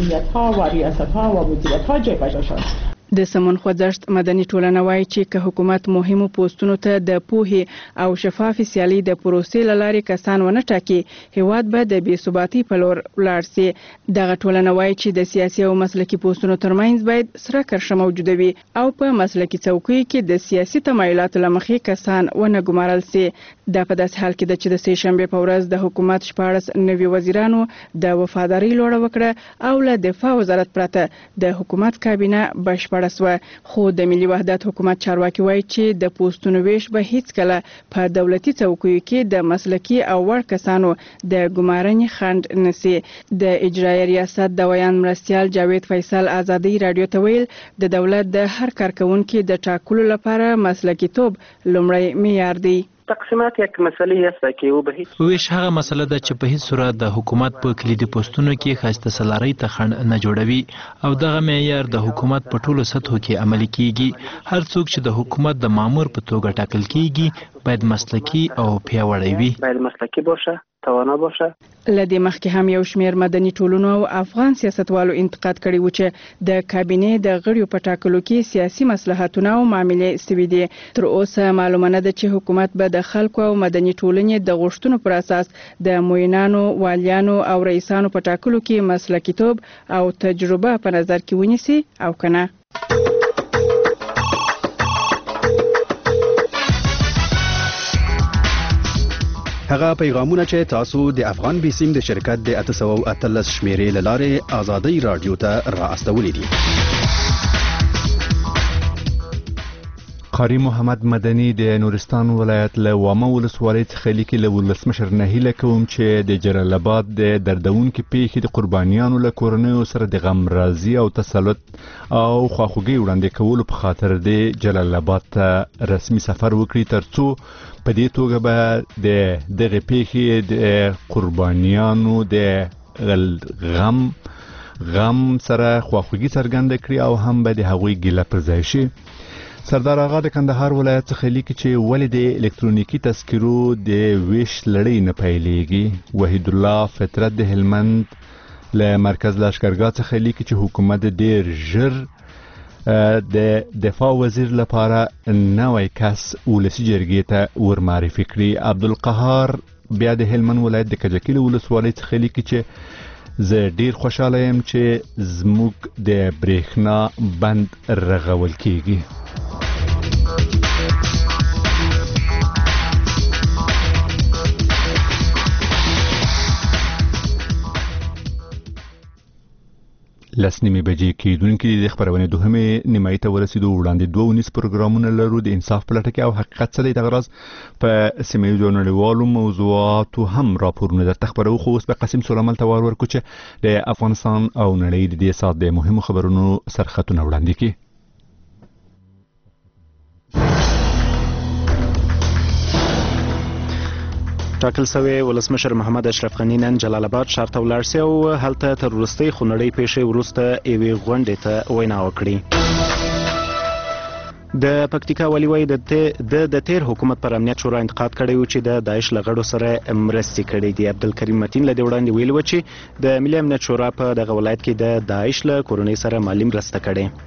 کېني. د سمون خوځښت مدني ټولنه وایي چې که حکومت مهمو پوسټونو ته د پوهې او شفاف سیالي د پروسې له لارې کسان ونه ټاکي، هیواد به د بې ثباتۍ په لور ولاړ سي. دغه ټولنه وایي چې د سیاسي او مسلکي پوسټونو ترمنځ باید سره کرښه موجوده وي او په مسلکي څوکیو کې د سیاسي تمایلاتو له مخې کسان ونه ګمارل سي. دا په داسې حال کې ده چې د سې شنبې په ورځ د حکومت شپاړس نوي وزیرانو د وفادارۍ لوړه وکړه او له دفاع وزارت پرته د حکومت کابینه بشپړ سوه. خو د ملي وحدت حکومت چارواکي وایي چې د پوسټونو ویش به هیڅ کله په دولتي څوکیو کې د مسلکي او وړ کسانو د ګمارنې خنډ نسی. د اجرایي ریاست د ویان مرستیال جاوید فیصل ازادي رادیو ته ویل د دولت د هر کارکونکو د ټاکلو لپاره مسلکي توب لومړی معیار دی. تقسیمات یک مسئله است که او به هیڅ ویش هغه مسله ده چې په هیڅ صورت د حکومت په کلیدي پوسټونو کې خاصه سلاري ته خنډ نه جوړوي او دغه معیار د حکومت په ټولو سطحو کې عملي کیږي. هر څوک چې د حکومت د مامور په توګه ټاکل کیږي باید مسلکي او پیاوړی وي، باید مسلکي باشه، توانا باشه. لدې مخکې هم یو شمیر مدني ټولنو او افغان سیاستوالو انتقاد کړی و چې د کابینې د غړیو په ټاکلو کې سیاسي مصلحتونه او معاملې سوي دي. تر اوسه معلومه نه ده چې حکومت به د خلکو او مدني ټولنې د غوښتنو پر اساس د موینانو، والیانو او رئیسانو په ټاکلو کې مسلکي توب او تجربه په نظر کې ونیسي او کنه. هغه پیغامونه چې تاسو د افغان بیسیم د شرکت د اته سوه او اتلس شمیرې له لارې آزادۍ رادیو ته را استولې دي. قاری محمد مدني د نورستان ولایت له وامه ولسوالۍ څخه لیکي له ولسمشر نه هیله کوم چې د جلال آباد د دردونکو پیښې د قربانیانو له کورنیو سره د غم رازي او تسلط او خواخوږي وړاندې کولو په خاطر د جلال آباد ته رسمي سفر وکړي ترڅو په دې توګه به د دغه پیښې د قربانیانو د غم غم سره خواخوږي څرګنده کړي او هم به د هغوی ګیله پر ځای شي. سردار آغا د کندهار ولایت څخه لیکي چې ولې د الکترونیکي تذکرو د ویش لړۍ نه پیلېږي. وحید الله فطرت د هلمند له مرکز لشکرګاه څخه لیکي چې حکومت ډیر ژر د دفاع وزیر لپاره نوی کس ولسی جرګې ته ورمعرفي کړي. عبدالقهار بیا د هلمند ولایت د کجکي ولسوالۍ څخه لیکي چې زه ډیر خوشاله یم چې زموږ د برېښنا بند رغول کیږي. لس نیمې بجې کېدونکې د خبرونې دوهمې نیمایي ته ورسېدو. وړاندې دوه ونیز پروګرامونه لرو د انصاف په لټه کې او حقیقت څه دی. دغه راز په سیمه ییزو نړیوالو موضوعاتو هم راپورونه درته خبرو. خو اوس به قاسم سلیمان ته وار ورکړو چې د افغانستان او نړۍ د دې ساعت د مهمو خبرونو سرخطونه وړاندې کړي. ټاکل شوی ولسمشر محمد اشرف غنی نن جلال آباد ښار ته ولاړ شي او هلته تر وروستۍ خونړۍ پیښې وروسته یوې غونډې ته وینا وکړي. د پکتیکا والي وایي د د تیر حکومت پر امنیت شورا انتقاد کړی و چې د داعش له غړو سره مرستې کړې دي. عبدالکریم متین له دې وړاندې ویلي و چې د ملي امنیت شورا په دغه ولایت کې د داعش له کورنۍ سره مالي مرسته کړې.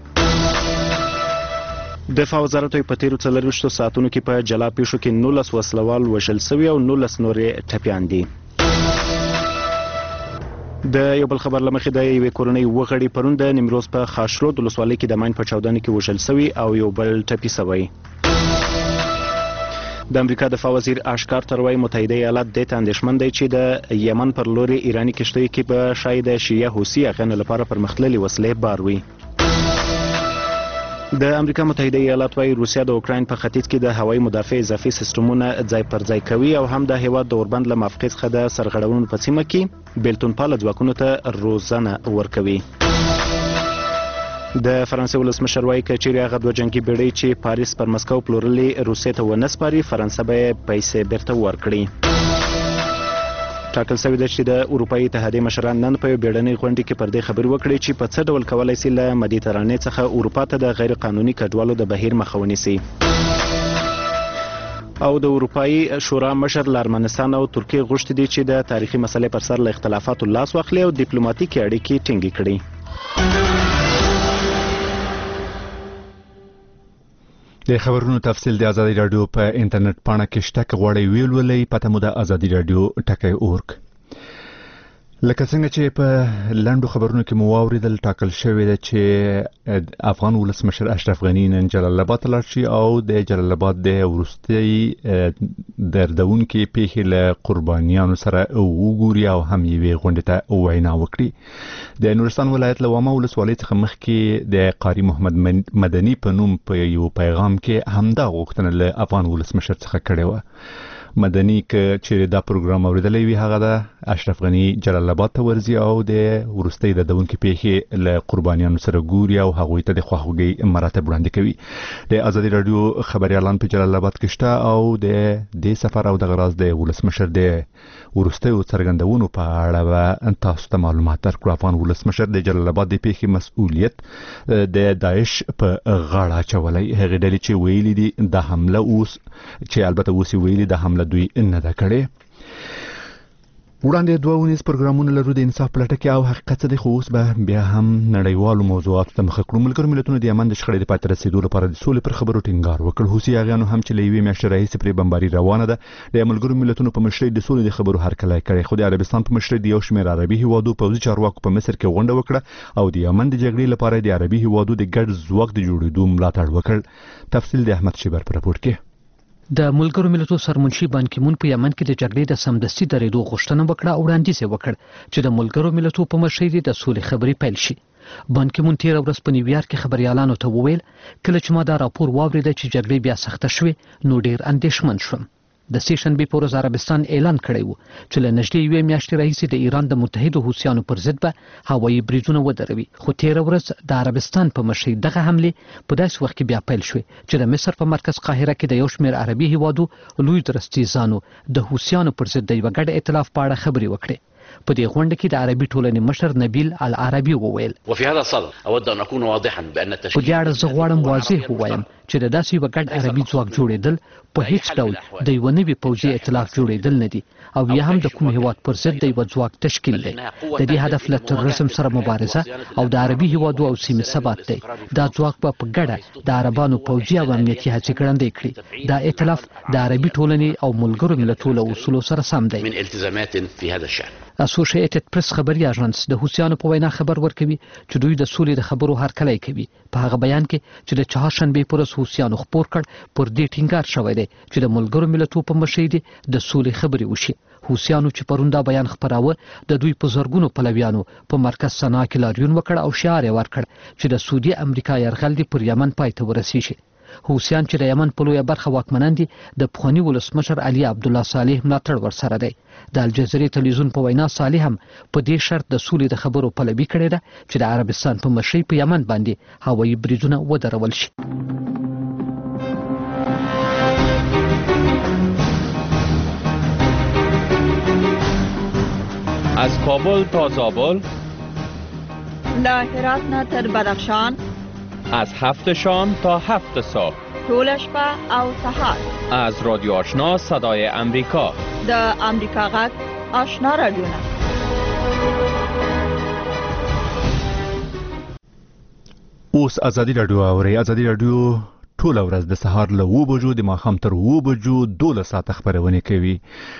دفاع وزارت په تیرو څلرویشتو ساعتونو کې په جلا پیښو کې نولس وسلوال وژل شوي او نولس نورې ټپیان دي. د یو بل خبر لمخې د یوې کورنۍ اووه غړي پرون د نیمروز په خاشرود ولسوالۍ کې د ماین په چاودنه کې وژل شوي او یو بل ټپي شوی. د امریکا دفاع وزیر اشکار تر وایي متحده ایالات دې ته اندېښمن دی چې د یمن پر لوري ایراني کښتۍ کې به شاید د شیعه حوثي اغیانو لپاره پرمختللې وسلې بار وي. د امریکا متحده ایالات وايي روسیا د اوکراین په ختیځ کې د هوایي مدافع اضافي سیستمونه ځای پر ځای کوي او هم د هیواد د اوربند له موافقې څخه د سرغړونو په سیمه کې بیلتون پاله ځواکونو ته روزنه ورکوي. د فرانسې ولسمشر وايي که چیرې هغه دوه جنګي بیړۍ چې پاریس پر مسکو پلورلې روسیې ته ونه سپاري فرانسه به یې پیسې بیرته ورکړي. ټاکل شوی ده چې د اروپایي اتحادیې مشران نن په یو بیړنۍ غونډې کې پر دې خبرې وکړې چې په څه ډول کولی شي له مدیترانې څخه اروپا ته د غیر قانوني کډوالو د بهیر مخه ونیسي. او د اروپایي شورا مشر له ارمنستان او ترکیې غوښتي دي چې د تاریخي مسلې پر سر له اختلافاتو لاس واخلي او ډیپلوماټیکې اړیکې ټینګې کړي. د خبرونو تفصیل د ازادي رادیو په انټرنیټ پاڼه کې شته. که غواړئ ویلولئ پته مو د ازادي رادیو ټکی اورګ. لکه څنګه چې په لنډو خبرونو کې مو واوریدل ټاکل شوی ده چې افغان ولسمشر اشرف غنی نن جلال آباد ته لاړ شي او د جلال آباد د وروستۍ دردونکې پیښې له قربانیانو سره وګوري او هم یوې غونډې ته وینا وکړي. د نورستان ولایت له وامه ولسوالۍ څخه مخکې د قاری محمد مدني په نوم په یو پیغام کې همدا غوښتنه له افغان ولسمشر څخه کړې وه. مدني که چې دا پروګرام اوریدلی وي هغه د اشرف غنی جلال آباد ته ورځي او د وروستۍ دردونکې پیښې له قربانیانو سره ګوري او هغوی ته د خواخوږۍ مراتب وړاندې کوي. د ازادي رادیو خبریالان په جلال آباد کې شته او د دې سفر او دغه راز د ولسمشر د وروستیو څرګندونو په اړه به تاسو ته معلومات درکړو. افغان ولسمشر د جلال آباد د پیښې مسؤلیت د داعش په غاړه اچولی. هغې ډلې چې ویلي دي د حمله اوس چې البته اوس یې ویلي د حمله دوی نه ده کړې. وړاندې دوه ونیز پروګرامونه لرو د انصاف په لټه کې او حقیقت څه دی. خو اوس به بیا هم نړیوالو موضوعاتو ته مخه کړو. ملګرو ملتونو د یمن د شخړې د پای ته رسېدو لپاره د سولې پر خبرو ټینګار وکړ. حوثي اغیانو هم چې له یوې میاشتې راهیسې پرې بمباري روانه ده د ملګرو ملتونو په مشرۍ د سولې د خبرو هرکلی کړی. خو د عربستان په مشرۍ د یو شمېر عربي هیوادو پوځي چارواکو په مصر کې غونډه وکړه او د یمن د جګړې لپاره د عربي هیوادو د ګډ ځواک د جوړېدو ملاتړ وکړ. تفصیل د احمد شیبر په راپور کې. د ملګرو ملتونو سرمنشي بان کی مون په یمن کې د جګړې د سمدستي درېدو غوښتنه وکړه او وړاندیز یې وکړ چې د ملګرو ملتونو په مشرۍ د سولې خبرې پیل شي. بان کی مون تیر ورځ په نیویارک کې خبريالانو ته وویل کله چې ما دا راپور واورید چې جګړې بیا سخته شوه نو ډیر اندېښمن شوم. د سیشنبې په ورځ عربستان اعلان کړی و چې له نږدې یوې میاشتې راهیسې د ایران د متحدو حوثیانو پر ضد به هوایي بریدونه ودروي. خو تیره ورځ د عربستان په مشرۍ دغه حملې په داسې وخت کې بیا پیل شوې چې د مصر په مرکز قاهره کې د یو شمېر عربي هیوادو لوی درستیزانو د حوثیانو پر ضد د یوه ګډ ائتلاف په اړه خبرې وکړې. په دې غونډه کې د عربي ټولنې مشر نبیل العربي وویل وفي هذا الصدد اود ان اكون واضحا بان التشكيل په دې اړه زه غواړم واضح ووایم چې د داسې یوه ګډ عربي ځواک جوړېدل په هیڅ ډول د یوه نوي پوځي ائتلاف جوړېدل نه دي او یا هم د کوم هیواد پر ضد د یوه ځواک تشکیل دی. د دې هدف له تروریزم سره مبارزه او د عربي هیوادو او سیمې ثبات دی. دا ځواک به په ګډه د عربانو پوځي او امنیتي هڅې ګړندۍ کړي. دا ائتلاف د عربي ټولنې او ملګرو ملتونو له اصولو سره سم دی. من التزامات في هذا الشأن اسوسییټډ پریس خبري اژانس د حوثیانو په وینا خبر ورکوي چې دوی د سولې د خبرو هرکلی کوي. په هغه بیان کې چې د چهارشنبې پر ورځ ولس حوثیانو خپور کړ پر دې ټینګار شوی دی چې د ملګرو ملتونو په مشرۍ د سولې خبرې وشي. حوثیانو چې پرون دا بیان خپراوه د دوی په زرګونو پلویانو په مرکز سنا کې لاریون وکړ او شعار یې ورکړ چې د سعودي امریکا یرغل دې پر یمن پای ته ورسیږي. حوثیان چې د یمن په لویه برخه واکمنان دي د پخواني ولسمشر علي عبدالله صالح ملاتړ ورسره دی. د الجزیرې تلویزیون په وینا صالح هم په دې شرط د سولې د خبرو پلوي کړې ده چې د عربستان په مشرۍ په یمن باندې هوایي بریدونه ودرول شي. از کابل تا زابل، له هرات نه تر بدخشان، از هفت شام تا هفت صبح، طول شپه او سحر، از رادیو آشنا صدای امریکا، د امریکا غږ آشنا رادیو. اوس ازادي رادیو اوري. ازادي رادیو ټول ورځ د سهار له اوه بجو د ماښام تر اوه بجو دولس ساعته خبرونه کوي.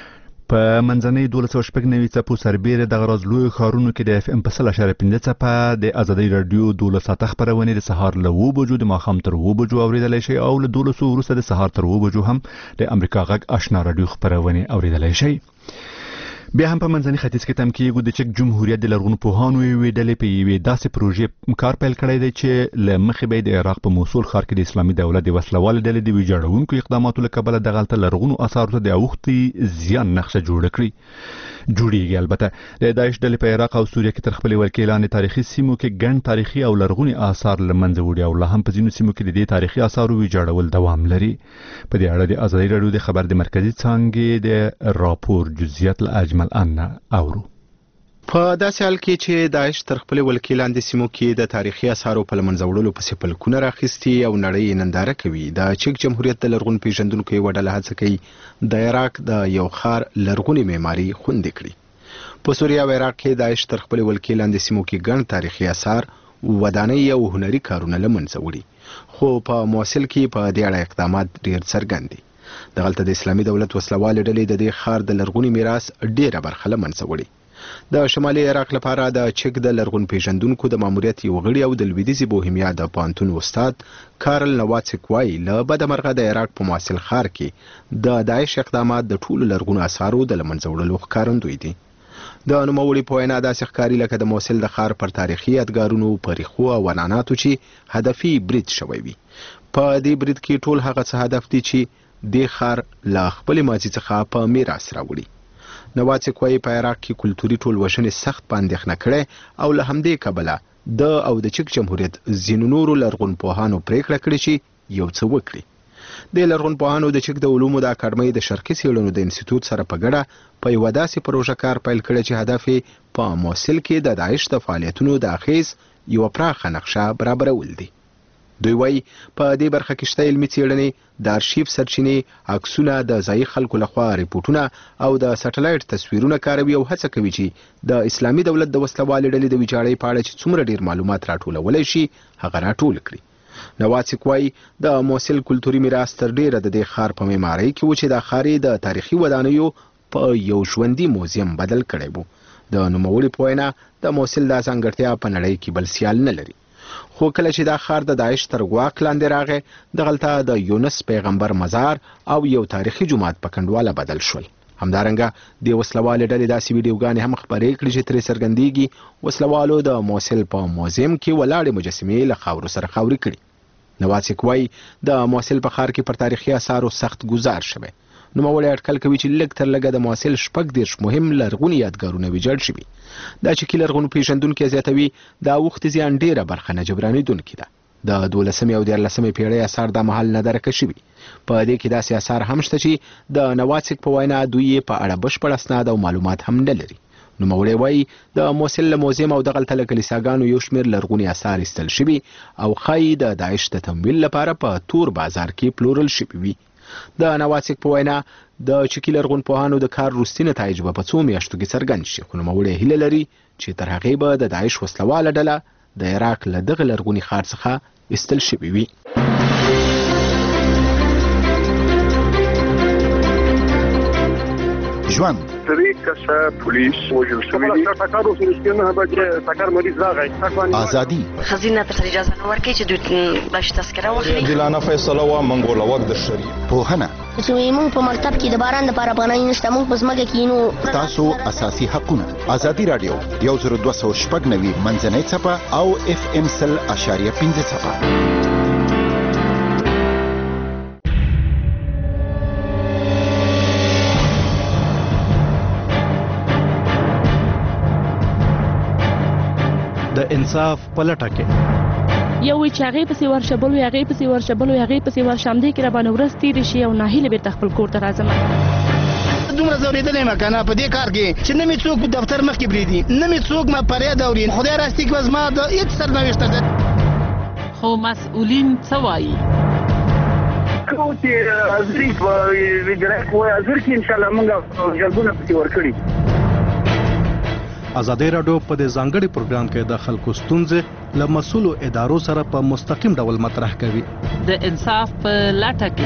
په منځنۍ دولس سوه شپږ نوي څپو سربیره د غراز لوی ښارونو کې د اف ام په سل اشاریه پنځه څپه د ازادي رادیو دولس ساعته خبرونه د سهار له اوه بجو د ماښام تر اوه بجو اوریدلای شي او له دولسو وروسته د سهار تر اوه بجو هم د امریکا غږ آشنا رادیو خبرونه اوریدلای شي. بیا هم په منځني ختیځ کې تم کېږي د چک جمهوریت د لرغونو پوهانو یوې ډلې په یوې داسې پروژې کار پیل کړی دی چې له مخې به د عراق په موصول ښار کې د اسلامي دولت د وسلوالې ډلې د ویجاړونکو اقداماتو له کبله دغلته لرغونو اثارو ته د اوښتي زیان نقشه جوړه کړي جوړیږي. البته د داعش ډلې په عراق او سوریه کې تر خپلې ولکې لاندې تاریخي سیمو کې ګڼ تاریخي او لرغوني آثار له منځه وړي او لا هم په ځینو سیمو کې د دې تاریخي آثارو ویجاړول دوام لري. په دې اړه د ازادي رادیو د خبر د مرکزي څانګې د راپور جزئیات له اجمل ان اورو. په داسې حال کې چې داعش تر خپلې ولکې لاندې سیمو کې د تاریخي آثارو په له منځه وړلو پسې پلکونه راخیستي او نړۍ یې ننداره کوي، د چک جمهوریت د لرغون پیژندونکو یوه ډله هڅه کوي د عراق د یو ښار لرغونې معماري خوندي کړي. په سوریه او عراق کې داعش تر خپلې ولکې لاندې سیمو کې ګڼ تاریخي آثار، ودانۍ او هنري کارونه له منځه وړي، خو په موصل کې په دې اړه اقدامات ډېر څرګند دي. دغلته د اسلامي دولت وسلوالې ډلې د دې ښار د لرغوني میراث ډېره برخه له منځه وړي. د شمالي عراق لپاره د چک د لرغون پیژندونکو د ماموریت یو غړي او د لویدیځي بوهیمیا د پوهنتون استاد کارل نواتسک وایي له بده مرغه د عراق په موصل ښار کې د داعش اقدامات د ټولو لرغونو آثارو د له منځه وړلو ښکارندوی دي. د نوموړي په وینا داسې ښکاري لکه د موصل د ښار پر تاریخي یادګارونو، پریخو او عنعناتو چې هدفي برید شوی وي. په دې برید کې ټول هغه څه هدف دي چې د ښار له خپلې ماضي څخه په میراث راوړي. نواتسک وایي په عراق کې کلتوري ټولوژنې سخت په اندېښنه کړی او له همدې کبله د او د چک جمهوریت ځینو نورو لرغون پوهانو پریکړه کړې چې یو څه وکړي. د لرغون پوهانو د چک د علومو د اکاډمۍ د شرقي څېړنو د انسټیټوټ سره په ګډه په یوه داسې پروژه کار پیل کړی چې هدف یې په موصل کې د داعش د فعالیتونو د اغیز یوه پراخه نقشه برابرول دي. دوی وایي په دې برخه کې شته علمي څېړنې، د ارشیف سرچینې، عکسونه، د ځایي خلکو لخوا ریپورټونه او د سټلایټ تصویرونه کاروي او هڅه کوي چې د اسلامي دولت د وسلوالې ډلې د ویجاړۍ په اړه چې څومره ډیر معلومات راټولولی شي هغه راټول کړي. نواتسک وایي د موصل کلتوري میراث تر ډیره د دې ښار په معمارۍ کې و چې دا ښار یې د تاریخي ودانیو په یو ژوندي موزیم بدل کړی و. د نوموړي په وینا د موصل دا ځانګړتیا په نړۍ کې بل سیال نه لري. خو کله چې دا ښار د داعش تر ګواښ لاندې راغی، دغلته د یونس پیغمبر مزار او یو تاریخي جومات په کنډواله بدل شول. همدارنګه د وسلوالې ډلې داسې ویډیوګانې هم خپرې کړي چې ترې څرګندېږي وسلوالو د موصل په موزیم کې ولاړې مجسمې له خاورو سره خاوري کړي. نواتسک وایي د موصل په ښار کې پر تاریخي آثارو سخت ګزار شوی. نوموړی اټکل کوي چې لږ تر لږه د موصل شپږ دېرش مهم لرغوني یادګارونه ویجاړ شوي. دا چې لرغونو پیژندونکي زیاتوي دا اوښتې زیان ډېره برخه نه جبرانېدونکې ده. د دولسمې او دیارلسمې پیړۍ آثار دا مهال نه درکه شوي. په دې کې داسې آثار هم شته چې د نواتسک په وینا دوی یې په اړه بشپړ اسناد او معلومات هم نه لري. نوموړی وایي د موصل له موزیم او دغلته له کلیساګانو یو شمېر لرغوني آثار ایستل شوي او ښایي د داعش د تمویل لپاره په تور بازار کې پلورل شوي وي. د نواتسک په وینا د چکی لرغون پوهانو د کار وروستي نتایج به په څو میاشتو کې څرګند شي، خو نوموړی هیله لري چې تر هغې به د داعش وسلواله ډله د عراق له دغه لرغوني ښار څخه ایستل شوي وي. ژوند درې کسه پولیس وژل شوي دي ټکر وسو نه به چې ټکر مریض راغی ازادي خزینه ته اجازه نه ورکړي چې دوی باش تذکره واخلي دلانه فیصله وا منګول وخت د شری پوهنه چې موږ په مکتب کې د باران لپاره پناه نشته موږ په ځمکه کې نو تاسو اساسي حقوقونه ازادي رادیو یو زر دوه سوه شپږ نوي منځنۍ څپه او اف ام سل اشاریه پنځه څپه. د انصاف په لټه کې یو وی چې هغه پسې ورشه بل وی هغه پسې ورشه بل وی هغه پسې ورشه هم دې کې را باندې ورځ تېرې شي او ناهیله بیرته خپل کور ته راځم. دومره ځورېدلی یم که نه په دې کار کې چې نه مې څوک دفتر مخکې پرېږدي نه مې څوک ما فریاد اوري. خدای راستي کې زما د هېڅ سرنوشته ده. خو مسؤلین څه وایي؟ کوم چې حاضري په وزارت وایي حاضر کې انشاءالله موږ جلبونه پسې ورکړي. ازادي راډیو په دې ځانګړي پروګرام کې د خلکو ستونزې له مسؤلو ادارو سره په مستقیم ډول مطرح کوي. د انصاف په لټه کې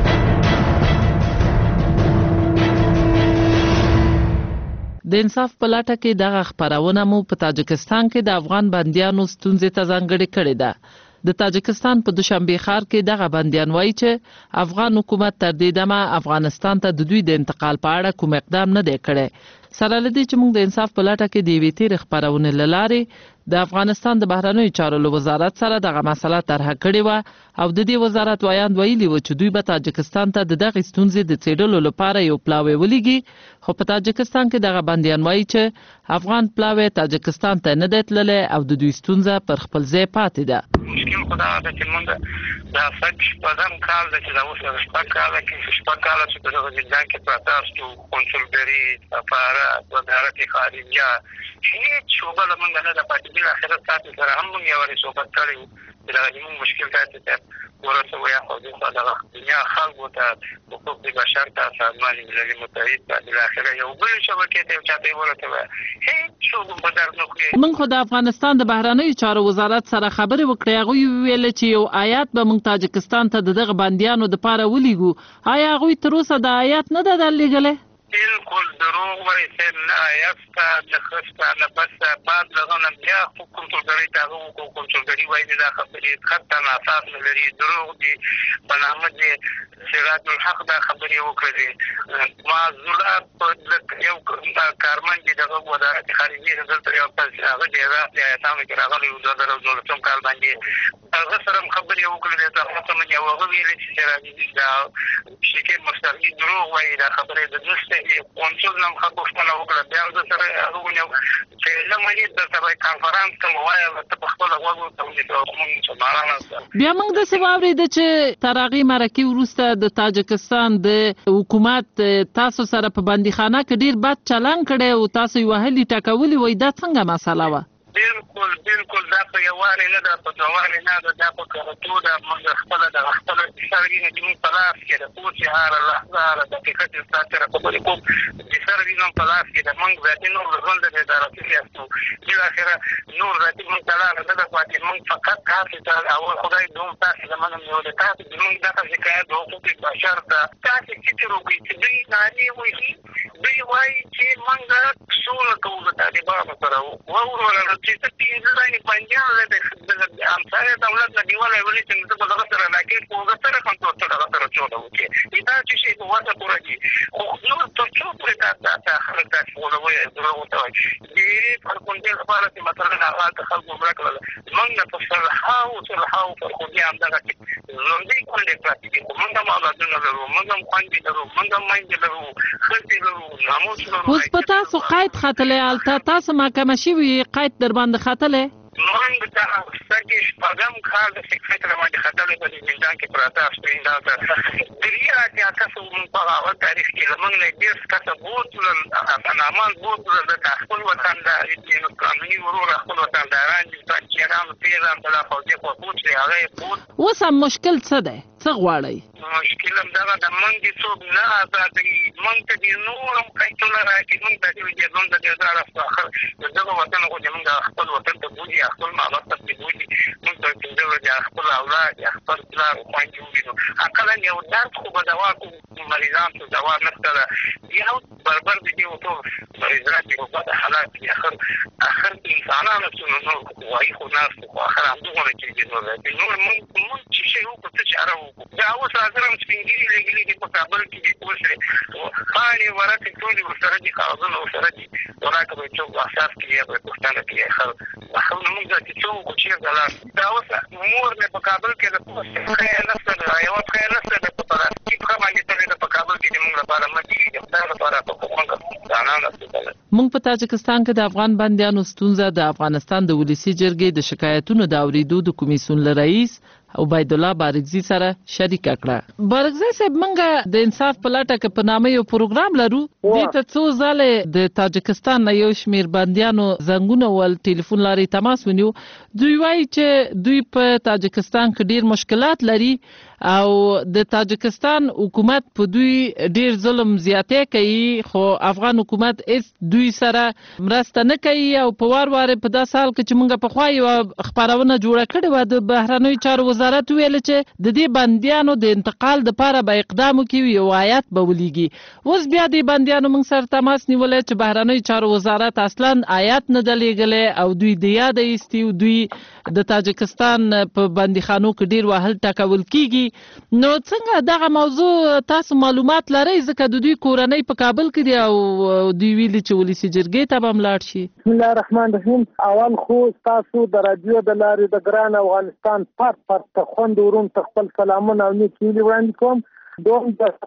د انصاف په لټه کې دغه خبرونه مو په تاجکستان کې د افغان بندیانو ستونزې ته ځانګړې کړې ده. د تاجکستان په دوشنبه ښار کې دغه بندیان وایي چې افغان حکومت تر دې دمه افغانستان ته د دوی د انتقال په اړه کوم اقدام نه دی کړی. سره لدی چې موږ د انصاف په لټه کې د یوې تېرې خپرونې له لارې د افغانستان د بهرنیو چارو له وزارت سره دغه مسله طرحه کړې وه او د دې وزارت وایاند ویلي و چې دوی به تاجکستان ته د دغې ستونزې د څېړلو لپاره یو پلاوی ولیږي. خو په تاجکستان کې دغه بندیان وایي چې افغان پلاوی تاجکستان ته نه دی تللی او د دوی ستونزه پر خپل ځای پاتې ده. مشکل خو دا ده چې موږ دا شپږ شپږم کال ده چې دا اوس شپږ کاله کې شپږ کاله چې په دغه زندان کې پراته یاستو کنسولګري سفارت وزارت خارجه هیڅ شعبه له موږ نه ده پاتې. بالاخره ستاسو سره هم موږ یو وارې صحبت کړی وو چې دغه زموږ مشکل دا دی چې ورسوو یا خو دې خوا دغه دنیا خلکو ته حقوق د بشر ته سازمان ملل متحد ته بالاخره یو بلې شبکې ته یو چا ته یې ورسوه هیڅ شعبه په درد نه کړي. موږ خو د افغانستان د بهرنیو چارو وزارت سره خبرې وکړې. هغوی وویل چې یو آیات به موږ تاجکستان ته د دغه بندیانو دپاره ولیږو. آیا هغوی تر اوسه د آیات نه ده درلیږلی؟ بالکل دروغ وایي صاحب، نه آیات شته نه ښه شته نه بد شته. بعد له هغه نه بیا خو کنټرولګرۍ ته هغه وکړو. کنټرولګري وایي چې دا خبرې خطاً اساس نه لري، دروغ دي. په نامه د سراج الحق دا خبرې وکړلې. معذولات په یو کارمند چې دغه وزارت خارجي څخه دلته یو هغه د عراق د ایتامو کې راغلی و دوه زره دولسم کال باندې هغه سره هم خبرې وکړلې. هغه ته مې یو هغه ویلې چې سراج دا شیکې مسترګي دروغ وایي، دا خبرې د دوست قونسل نم خپل وکړه. بیا د سره هغه ونیو چې له مې د سره کانفرنس کوم وایي ته په خپل غوږ ته ونیو. بیا موږ د څه واورېده چې تر هغې مرکې وروسته د تاجکستان د حکومت تاسو سره په بندیخانه کې ډېر بد چلند کړی او تاسو یې وهلي ټکولي وایي. دا څنګه مسله وه؟ بالکل بالکل دا په یووالي نه ده، په دووالي نه ده، دا په کړتو ده. موږ خپله دغه خپله سروي نه زموږ په لاس کې ده. اوس هره لحظه هره دقیقه چې ستا سره خبرې کوم د سروي هم په لاس کې ده. موږ ذاتي نور د ژوند د ادارتي یاستو بالاخره نور ذاتي موږ ته لاره نه ده پاتې. موږ فقط تاسې ته اول خدای دوم تاسې له منم نیولې تاسې زموږ دغه شکایت د حقوق بشر ته تاسې فکر وکړئ چې دوی نانې وهي. دوی وایي چې موږ سوله کوو د طالبانو سره واورو چې ته پنځه ځایي بندیان له همسایه دولت نه نیولی ولې چې ته په دغه سره راکېټ په هغه سره کنټرول ته دغه سره چوله وکړې. دا چې شی په وسه پوره دي خو نور تر څو پورې دا خلک داسې غولوي دروغ ورته وایي. ډېرې فرخوندې لپاره چې مثلا هغه د خلکو مړه کړل. موږ نه په صلحاو صلحاو فرخوندې همدغسې ژوندۍ کونډې پراتې دي. خو موږ هم اولادونه لرو، موږ هم خویندې لرو، موږ هم میندې لرو، ښځې لرو، ناموس لرو. اوس په تاسو قید ختلی هلته تاسو محکمه شوي قید در باندې ختلی؟ موږ دا سږي شپږم کال د سکرټ را باندې ختلی په دې زندان کې پراته اسپرین دا ته درې اتیا کسه موږ په هغه تاریخ کې له موږ نه ډېر کسه بوتلل انامان بوتلل د خپل وطن د قانوني ورور خپل وطنداران دي بچیانو پیران بلا فوجي خو بوتلي هغه بوت. اوس هم مشکل څه دی؟ څه غواړئ؟ مشکل هم دغه د موږ دې څوک نه ازادوي. موږ ته دې نور هم قیدونه راکړي. موږ ته دې د ژوند د ګزاره اخر د دغه وطن خو زموږ خپل وطن ته بوځي، خپل مالات ته بوځي. موږ ته پنځه ورځې خپل اولاد خپل پلار خویندې ووینو اقلا یو درد خو به دوا کوو مریضان ته دوا نشته ده یو بربر د دې ټول مریضان چې په بده حالات کې اخر اخر انسانانو څه نو وایي خو ناست خو اخر همدغونه کېږي نو نور مونږ مونږ چې شی وکړو څه چاره وکړو دا اوس حاضر هم سپین ږیري لګلي دي په کابل کې دي اوس پاڼې ورقې ټولې ورسره دي کاغذونه ورسره دي وراکه به څوک احساس کړي یا به پوښتنه کړي خل خل نو موږ چې څه وکړو چېرته لاړ دا اوس مور مې په کابل کې د پوښتنې ښه نشته ده یوه ښه نشته ده په پلاستیک ښه باندې تللې ده په کابل کې د موږ لپاره مه کېږي د خدای لپاره په کومه ځانان رسېدلی موږ په تاجکستان کې د افغان بندیانو ستونزه د افغانستان د ولسی جرګې د شکایتونو د اوریدو د کمیسیون له رئیس عبید الله بارګزي سره شریک کړه. بارګزي صاحب موږ د انصاف په لټه کې په نامه یو پروګرام لرو. دې ته څو ځله د تاجکستان نه یو شمیر بندیانو زنګونه ول ټلیفون لاري تماس ونیو. دوی وایي چې دوی په تاجکستان کې ډیر مشکلات لري او د تاجکستان حکومت په دوی ډیر ظلم زیاته کوي خو افغان حکومت اس دوی سره مرسته نه کوي او په وار وار په داسې حال کې چې موږ په خوای او خبرونه جوړه کړې و د بهرنوي چارو وزارت ویل چې د دې بندیانو د انتقال لپاره به اقدام کوي او آیات به ولېږي. اوس بیا د بندیانو موږ سره تماس نیولې چې بهرنوي چارو وزارت اصلا آیات نه دلېګلې او دوی د یاد ایستي دوی د تاجکستان په بندیخانو کې ډیر وهل ټکول کیږي. نو څنګه دغه موضوع تاسو معلومات لرئ ځکه د دوی کورنۍ په کابل کې دی او دوی ویلي چې ولسی جرګې ته به هم لاړ شي؟ بسم الله الرحمن الرحیم. اول خو تاسو د رادیو د لارې د ګران افغانستان پات پات ته خوند ورون ته خپل سلامونه او نیک هیلې وړاندې کوم. دوم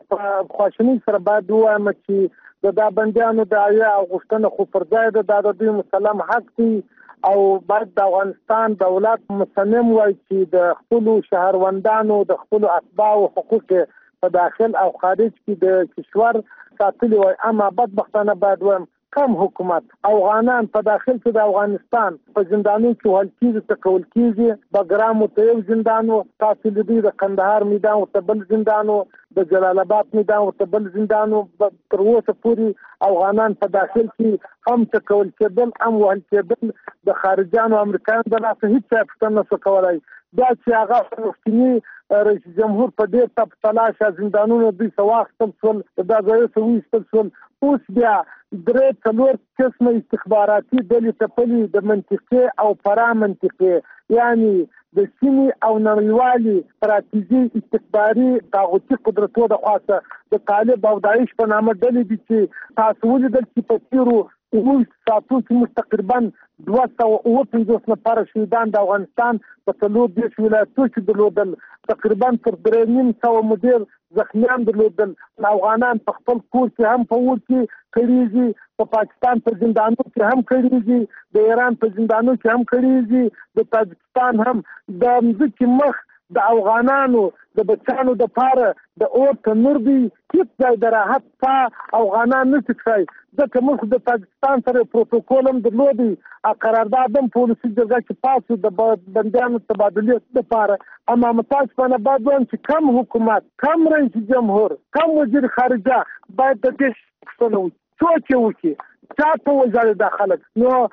د خواشینۍ سره باید ووایم چې د دا بندیانو د عیا او غوښتنه خو پر ځای ده دا د دوی مسلم حق دی او باید د افغانستان دولت مصمم وای چې د خپل شهروندانو د خپل اتباع او حقوق په داخل او خارج کې د کشور ساتلي وای. اما بدبختانه باید وایم کم حکومت افغانان په داخل کې د افغانستان په زندانو کې ول کېږي تکول کېږي بګرامو ته یو زندانو تاسو لدی د کندهار میدان او تبل زندانو د جلال آباد میدان او تبل زندانو تر اوسه پورې افغانان په داخل کې هم تکول کېدل هم ول کېدل د خارجانو امریکایانو د لاسه هیڅ څه نه کولای. دا چې هغه مخکنی رئیس جمهور په دې تپ تلاش زندانونو دوی سواختل شول دا ځای ته وېستل شول. اوس بیا درې څلور قسمه استخباراتي ډلې تپلي د منطقې او فرا منطقې یعنی د سیمې او نړیوالي ستراتیژي استخباري طاغوتي قدرتونو د خاصه د طالب او داعش په نامه ډلې دي چې تاسو ولیدل چې په تیرو اووه ساعتو کې تقریبا دوه سوه اووه پنځوس نفر شهیدان د افغانستان په څلور دېرش ولایتونو کې درلودل. تقریبا تر درې نیم سوه مدیر زخمیان درلودل. افغانان په خپل کور کې هم په اور کې کړيږي په پاکستان په زندانو کې هم کړيږي د ایران په زندانو کې هم کړيږي د تاجکستان هم د مځکې مخ د افغانانو د بچانو د پاره د اور تنور دی هیڅ ځای د راحت په افغانان نشي کړی ځکه موږ د تاجکستان سره پروتوکول هم درلودي قرارداد هم په ولسي جرګه کې پاسو د بندیانو تبادلې لپاره. اما متاسفانه باید وایم چې کم حکومت کم رئیس جمهور کم وزیر خارجه باید د دې پوښتنه وکړي څوک یې وکړي چا ته وژاړي دا خلک. نو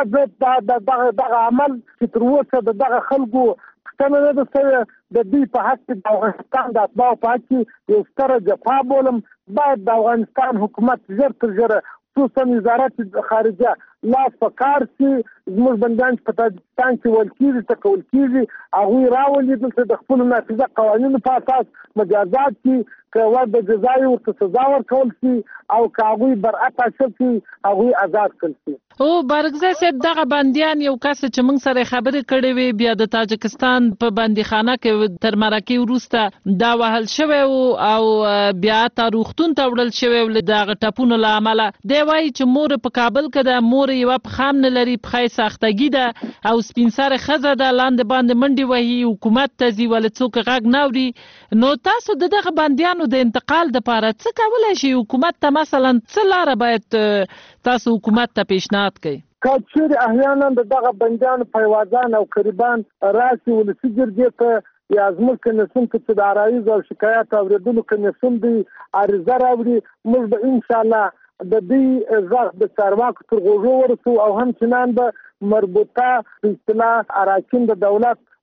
دا دغه دغه عمل چې تر اوسه د دغه خلکو پوښتنه نه ده سوې د دوی په حق کې د افغانستان د اتباعو په حق کې یو ستره جفا بولم. باید د افغانستان حکومت ژر تر ژره خصوصا وزارت خارجه لاس په کار چې زموږ بندیان په تاجکستان کې ول کېږي تکول کېږي هغوی راولي دلته د خپلو نافذه قوانینو په اساس مجازات کړي که ور د جزایي ورته سزا ورکول شي او که هغوی برعت حاصل کړي هغوی آزاد کړل شي. او بارګزی صاحب دغه بندیان یو کس چې موږ سره خبرې کړې وې بیا د تاجکستان په بندیخانه کې تر مرکې وروسته دا وهل شوی او بیا ته روغتون ته وړل شوی و دغه ټپونو له امله. دی وایي چې مور په کابل کې ده مور یوه پښه هم نه لري پښه یې ساختګي ده او سپین سرې ښځه ده لاندې باندې منډې وهي حکومت ته ځي ولې څوک غږ نه اوري. نو تاسو د دغه بندیانو د انتقال دپاره څه کولی شي حکومت ته مثلا څه لاره باید تاسو حکومت ته پیشنهاد کوئ؟ که چیرې احیانا د دغه بندیانو پیوازان او قریبان راشي ولسي جرګې ته یا زموږ کمیسیون ته چې د عرایضو او شکایات اورېدلو کمیسیون دی عریضه راوړي موږ به انشاءالله د دې غږ د چارواکو تر غوږو ورسو او همچنان به مربوطه په اصطلاح اراکین د دولت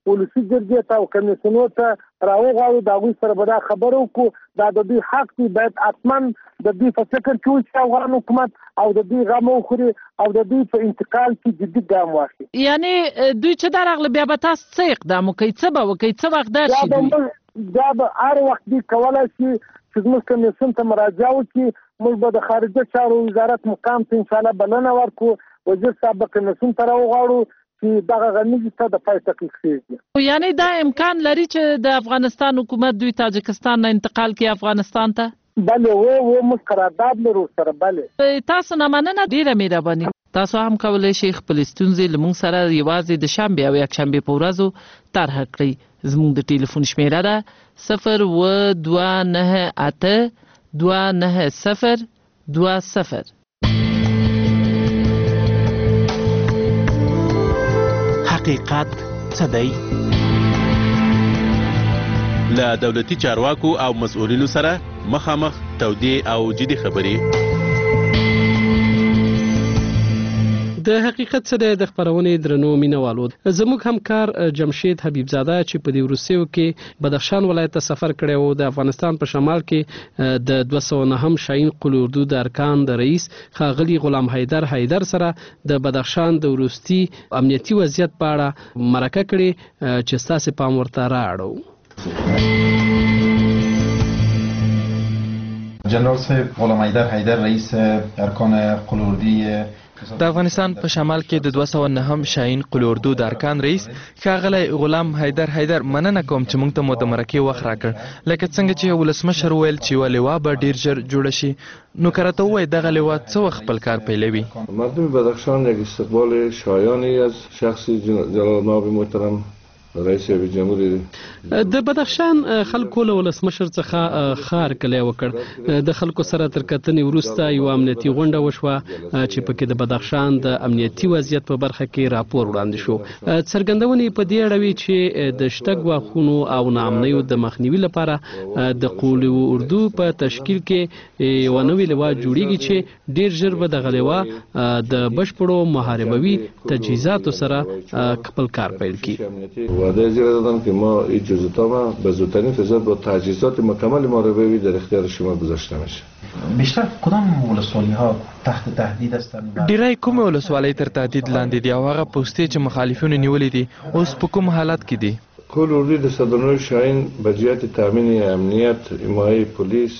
ولسی جرګې ته او کمیسیونو ته راوغواړو د هغوی سره به دا خبره وکړو دا د دوی حق دی باید حتما د دوی په فکر کې وي چې افغان حکومت او د دوی غم وخوري او د دوی په انتقال کې جدي ګام واخلي. یعنی دوی چې درغله بیا به تاسو څه اقدام وکړئ څه به وکړئ څه وخت درشي دوی دا به هر وخت دوی کولی شي چې زموږ کمیسیون ته مراجعه وکړي. موږ به د خارجه چارو وزارت مقام ته انشاءالله بلنه ورکړو وزیر صاحب به کمیسیون ته راوغواړو چې دغه غمیزې ته د پای تحقیق کېږي. یعنی دا امکان لري چې د افغانستان حکومت دوی تاجکستان نه انتقال کړي افغانستان ته؟ بله و و موږ قرارداد لرو سره. بله تاسو نه مننه ډېره مهرباني. تاسو هم کولی شئ خپلې ستونزې له موږ سره یوازې د شنبې او یکشنبې په ورځو طرح کړئ. زموږ د ټلیفون شمیره ده صفر اووه دوه نهه اته دوه نهه صفر دوه صفر. حقیقت څه دی؟ له دولتي چارواکو او مسؤلینو سره مخامخ تودې او جدي خبرې. د حقیقت څه دی د خبرونې درنو مینوالو. زموږ همکار جمشید حبیبزاده چې په دې وروستیو کې بدخشان ولایت ته سفر کړی و د افغانستان په شمال کې د دوه سوه نهم شاهین قل اردو د ارکان د رئیس ښاغلي غلام حیدر حیدر سره د بدخشان د وروستي امنیتي وضعیت په اړه مرکه کړې چې ستاسې پام ورته رااړو. جنرال صاحب غلام حیدر حیدر رئیس ارکان قل اردو د افغانستان په شمال کې د دوه سوه نهم شاهین قل اردو د ارکان رئیس ښاغلی غلام حیدر حیدر مننه کوم چې موږ ته مو د مرکې وخت راکړ. لکه څنګه چې ولسمشر ویل چې یوه لوا به ډیر ژر جوړه شي، نو که راته ووایي دغه لوا څه وخت خپل کار پیلوي؟ مردم بدخشان یک استقبال شایانی از شخص جلال مآب محترم رئیس جمهوری د بدخشان خلکو له ولسمشر څخه خار کلی وکړ. د خلکو سره تر کتنې وروسته یو امنیتي غونډه وشوه چې پکې د بدخشان د امنیتي وضعیت په برخه کې راپور وړاندې شو. څرګندونې په دې اړه وي چې د شته ګواښونو او ناامنیو د مخنیوي لپاره د قول اردو په تشکیل کې یوه نوې لوا جوړیږي چې ډیر ژر به دغه لوا د بشپړو محاربوي تجهیزاتو سره خپل کار پیل کړي. وعده زیر دادم که ما این جزئیات به زودترین فرصت با تجهیزات مکمل محاربوی در اختیار شما گذاشته میشه. بیشتر کدام ولسوالی ها تحت تهدید هستند؟ ډیری کومه ولسوالۍ تر تهدید لاندې دي او هغه پوستې چې مخالفینو نیولې دي اوس په کوم حالت کې دي؟ قل اردو د صد و نه شاهین به جهت تامین امنیت حمایه پلیس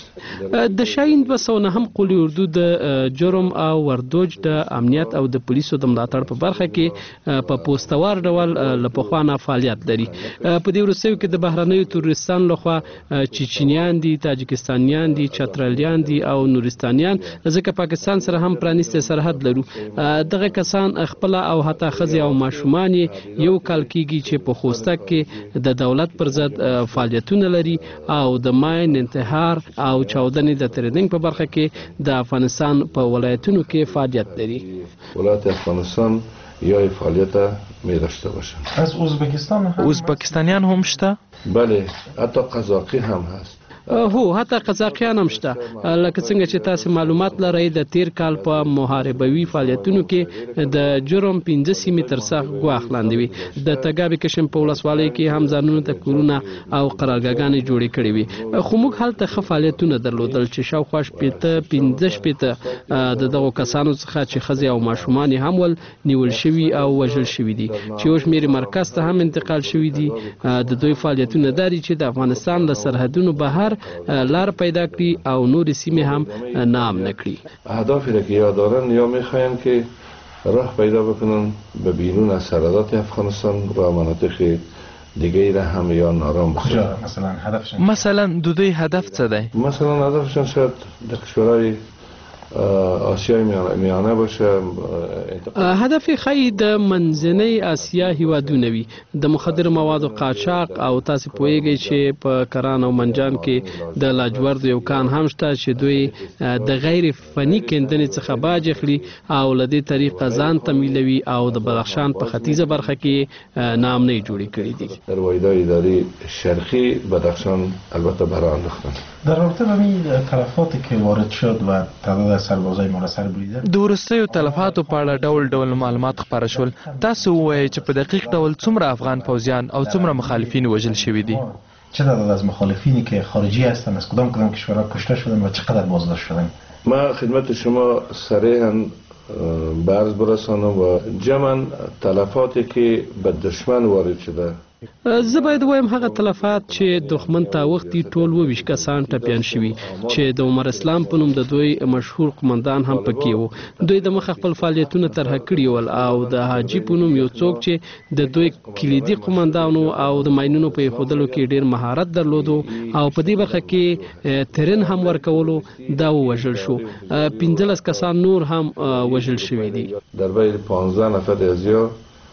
د شاهین دوه سوه نهم قل اردو د جرم او وردوج د امنیت او د پولیسو د ملاتړ په برخه کې په پوستوار ډول له پخوا نه فعالیت لري. په دې وروستیو کې د بهرنیو تروریستانو لخوا چیچنیان دي، تاجکستانیان دي، چترالیان دي او نورستانیان، ځکه پاکستان سره هم پرانیستی سرحد لرو. دغه کسان خپل او حتی ښځې او ماشومان یو کال کېږي چې په خوستک کې د دولت پر ضد فعالیتونه لري او د ماین انتحار او چاودنې د تریدنګ په برخه کې د افغانستان په ولایتونو کې فعالیت لري. ولایت افغانستان یا فعالیت می داشته باشند. از ازبکستان هم ازبکستانیان هم شته؟ بله، حتی قزاقی هم هست. هو حتی قزاقیان هم شته. لکه څنګه چې تاسو معلومات لرئ د تیر کال په محاربوي فعالیتونو کې د جرم پنځه سیمې تر سخت ګواښ لاندې وي. د تګابي کشم په ولسوالۍ کې هم ځانونو ته کورونه او قرارګاهګانې جوړې کړې وي. خو موږ هلته ښه فعالیتونه درلودل چې شاوخوا شپېته پنځه شپېته د دغو کسانو څخه چې ښځې او ماشومان هم ول نیول شوي او وژل شوي دي چې یو شمېر مرکز ته هم انتقال شوي دي. د دوی فعالیتونه دا دي چې د افغانستان له سرحدونو بهر لار پیدا کړي او نور سیمې هم نامنه کړي. اهدافی را که یا دارن یا میخواین که راه پیدا بکنن به بیرون از سرحدات افغانستان و مناطق دیگه را هم یا نارام بکنن. مثلا هدفشان مثلا د دوی هدف څه دی؟ مثلا هدفشان شاید در کشورهای آسیای میانه باشه. هدف خی د منځنۍ آسیا هیوادونه وي. د مخدر موادو قاچاق او تاسو پوهیږئ چې په کران او منجان کې د لاجورد یو کان هم شته چې دوی د غیر فني کیندنې څخه باج اخلي او له دې طریقه ځان تمویلوي او د بدخشان په ختیځه برخه کې نامنۍ جوړې کړې دي. در واحدهای اداری شرقی بدخشان البته برای انداختن. در رابطه با این تلفاتی که وارد شد و تعداد زیاده سربازای ما را سر بریده. د وروستیو تلفاتو په اړه ډول ډول معلومات خپاره شول. تاسو ووایئ چې په دقیق ډول څومره افغان پوځیان او څومره مخالفین وژل شوي دي؟ چه تعداد از مخالفینی که خارجی هستند از کدام کدام کشورها کشته شدند و چقدر بازداشت شدند؟ ما خدمت شما صریحاً برز برسانم و جمعاً تلفاتی که به دشمن وارد شده. زه باید وایم هغه تلفات چې دښمن ته وختي ټول وویشت کسان ټپیان شوي چې د عمر اسلام په نوم د دوی مشهور قمندان هم پکې وو. دوی د مخه خپل فعالیتونه طرح کړي ول او د حاجي په نوم یو څوک چې د دوی کلیدي قمندان او د ماینونو په ایښودلو کې ډیر مهارت درلودو او په دې برخه کې ترن هم ورکولو دا ووژل شو. پنځلس کسان نور هم وژل شوي دي. در بین پانزده نفر ازیا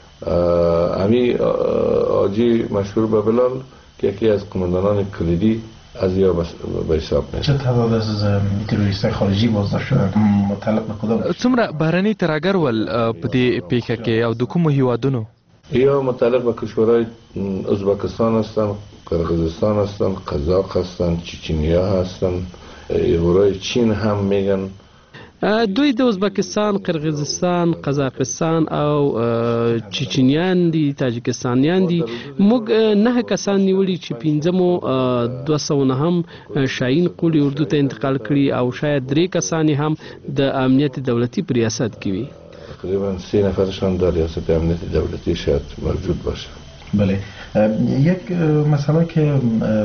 امی آجی مشهور به بلال که یکی از قماندانان کلیدی از یا به حساب میاد. چه تعداد از تروریستای خارجی بازداشت شدن متعلق به کدام؟ څومره بهرني ترهګر ول په دې پیښه کې او د کومو هیوادونو؟ یا متعلق به کشورهای ازبکستان هستند، قرقیزستان هستند، قزاق هستند، چچنیا هستند، ایغورای چین هم میگن. دوی د ازبکستان، قرغیزستان، قزاقستان او چچنیان دي، تاجکستانیان دي. موږ نه کسان نیولي چې پنځمو دوه سوه نهم شاهین قولي اردو ته انتقال کړي او شاید درې کسان هم د امنیت دولتي په ریاست کې وي. تقریبا سه نفرشان در ریاست امنیت دولتی شاید موجود باشه. بله، یک مسئله که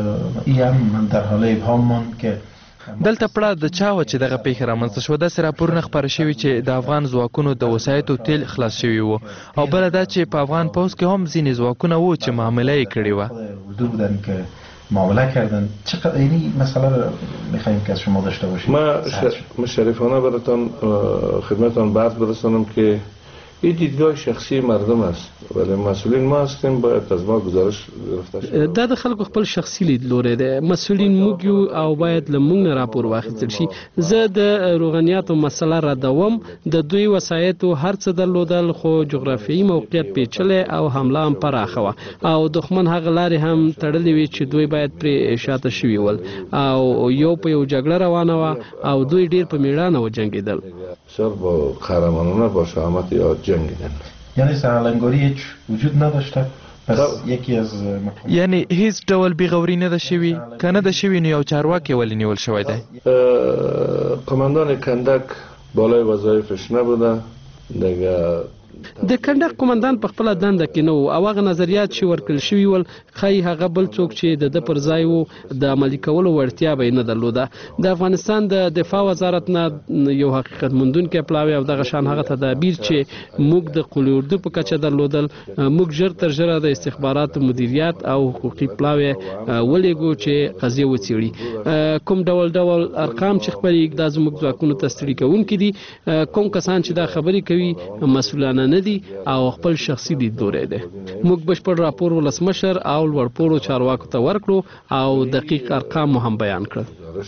این در حال ابهام ماند که دلته پړه د چا و چې دغه پیښه رامنځته شوه. داسې راپورونه خپاره شوي چې د افغان ځواکونو د وسایطو تیل خلاص شوي وو او بله دا چې په افغان پوځ کې هم ځینې ځواکونه وو چې معامله یې کړې وه. اردو بودن که معامله کردن. چقدر یعنی مسئله رو میخواییم که از شما داشته باشیم؟ ما شریفانه براتان خدمتان برد برسانم که این دیدگاه شخصی مردم است ولی مسئولین ما هستیم باید از ما گزارش گرفته شد. دا د خلکو خپل شخصي لیدلوری دی. مسئولین موږ یو او باید له موږ نه راپور واخیستل شي. زه د روغنیاتو مسله ردوم. د دوی وسایطو هر څه درلودل خو جغرافیایي موقعیت پیچلی او حمله هم پراخه وه او دښمن هغه لارې هم تړلې وې چې دوی باید پرې شاته شوي ول او یو په یو جګړه روانه وه او دوی ډیر په میړانه وجنګېدل. بسیار با قهرمانانه با شهامت یا جنگیدن. یعنی سرلنگاری هیچ وجود نداشته؟ پس یکی از یعنی هیڅ ډول بیغوري نه ده شوي؟ که نه ده شوي نو یو چارواکی ولې نیول شوی دی؟ قماندان کندک بالای وظایفش نبوده. دیگه د کندک قومندان په خپل دنده کې نه وو او هغه نظریات چې ورکړل شوي ول ښایي هغه بل څوک چې د ده پر ځای وو د عملي کولو وړتیا به یې نه درلوده. د افغانستان د دفاع وزارت نه یو حقیقت موندونکی پلاوی او دغه شان هغه تدابیر چې موږ د قول اردو په کچه درلودل، موږ ژر تر ژره د استخباراتو مدیریت او حقوقي پلاوی ولېږو چې قضیه وڅېړي. کوم ډول ډول ارقام چې خپرېږي دا زموږ ځواکونو ته ستړي کوونکي دي. کوم کسان چې دا خبرې کوي مسؤلانه نه دي او خپل شخصي لیدلوری دی. موږ بشپړ راپور ولسمشر او لوړپوړو چارواکو ته ورکړو او دقیق ارقام هم بیان کړل.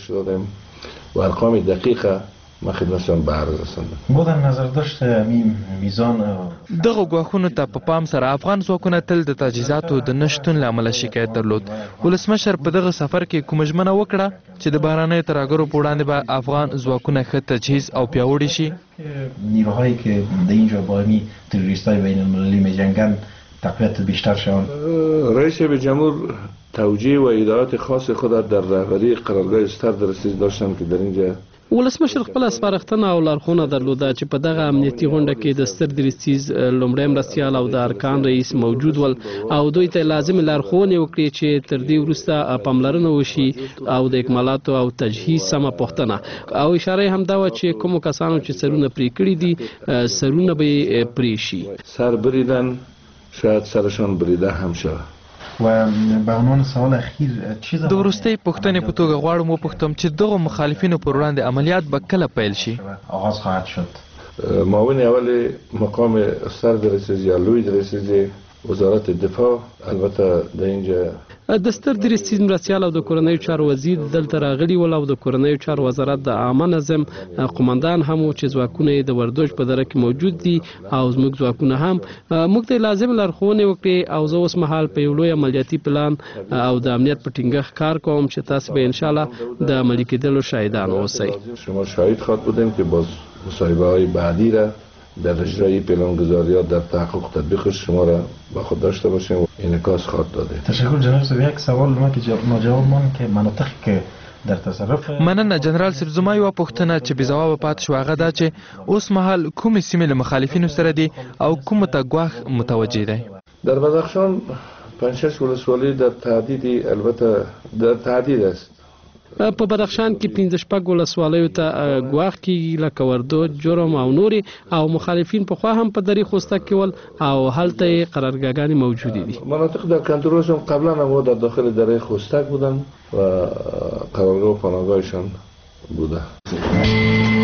و ارقام دقیقه ما خدمتشان به عرض رساندم. با در نظر داشته میزان دغه ګواښونو ته په پام سره افغان ځواکونه تل د تجهیزاتو د نشتون له امله شکایت درلود. ولسمشر په دغه سفر کې کومه ژمنه وکړه چې د بهرنیو ترهګرو په وړاندې به افغان ځواکونه ښه تجهیز او پیاوړي شي؟ نیروهایی که در اینجا با این تروریستای بین المللی می‌جنگند تقویت بیشتر شوند. رئیس جمهور توجیه و ایدئات خاص خود در رهبری قرارگاه استر درستیز داشتند که در اینجا ولسمشر خپل سپارښتنه او لارښوونه درلوده چې په دغه امنیتي غونډه کې د ستر درستیز لومړی مرستیال او د ارکان رئیس موجود ول او دوی ته لازم لارښوونې وکړي چې تر دې وروسته پاملرنه وشي او د اکمالاتو او تجهیز سمه پوښتنه او اشاره هم دا و چې کومو کسانو چې سرونه پرې کړي دي سرونه به پرې شي. سر بریدن شاید سرشان بریده هم شود. و به عنوان سوال اخیر چیز د وروستۍ پوښتنې په توګه غواړم وپوښتم چې دغه مخالفینو پر وړاندې عملیات به کله پیل شي؟ آغاز خواهد شد. معاون اول مقام سر درستیز یا لوی درستیز وزارت دفاع البته در اینجا د ستر درستیز مرستیال او د کورنیو چارو وزیر دلته راغلي ول او د کورنیو چارو وزارت د عامه نظم قومندان هم چې ځواکونه د وردوج په دره کې موجود دي او زموږ ځواکونه هم موږ ته لازم لارښوونې وکړي او زه اوس مهال په یو لوی عملیاتي پلان او د امنیت په ټینګښت کار کوم چې تاسو به ان شاء الله د عملي کېدلو شاهدان اوسئ. شما شاهد خواهد بودیم که باز مصاحبه های بعدی را در اجرای پلانگذاریات در تحقق تطبیقش شما را با خود داشته باشیم و انعکاس خواهد داده. تشکر جناب صاحب. یک سوال ما که ناجواب ماند که مناطقی که در تصرف مننه جنرال صاحب. زما یو پوښتنه چې بې ځوابه پاتې شو هغه دا چې اوس مهال کومې سیمې له مخالفینو سره دي او کومو ته ګواښ متوجه دی؟ در بدخشان پنج شش ولسوالۍ در تهدید البته در تهدید است. په بدخشان کې پنځه شپږ ولسوالیو ته ګواښ کیږي لکه وردوج، جرم او نورې، او مخالفین په خوا هم په دری خوسته کې ول او هلته قرارګاهګانې موجودې دي. مناطق در کنترلشون قبلا هم در داخل دره خوستک بودن و قرارگاه و پناهگاهشان بوده.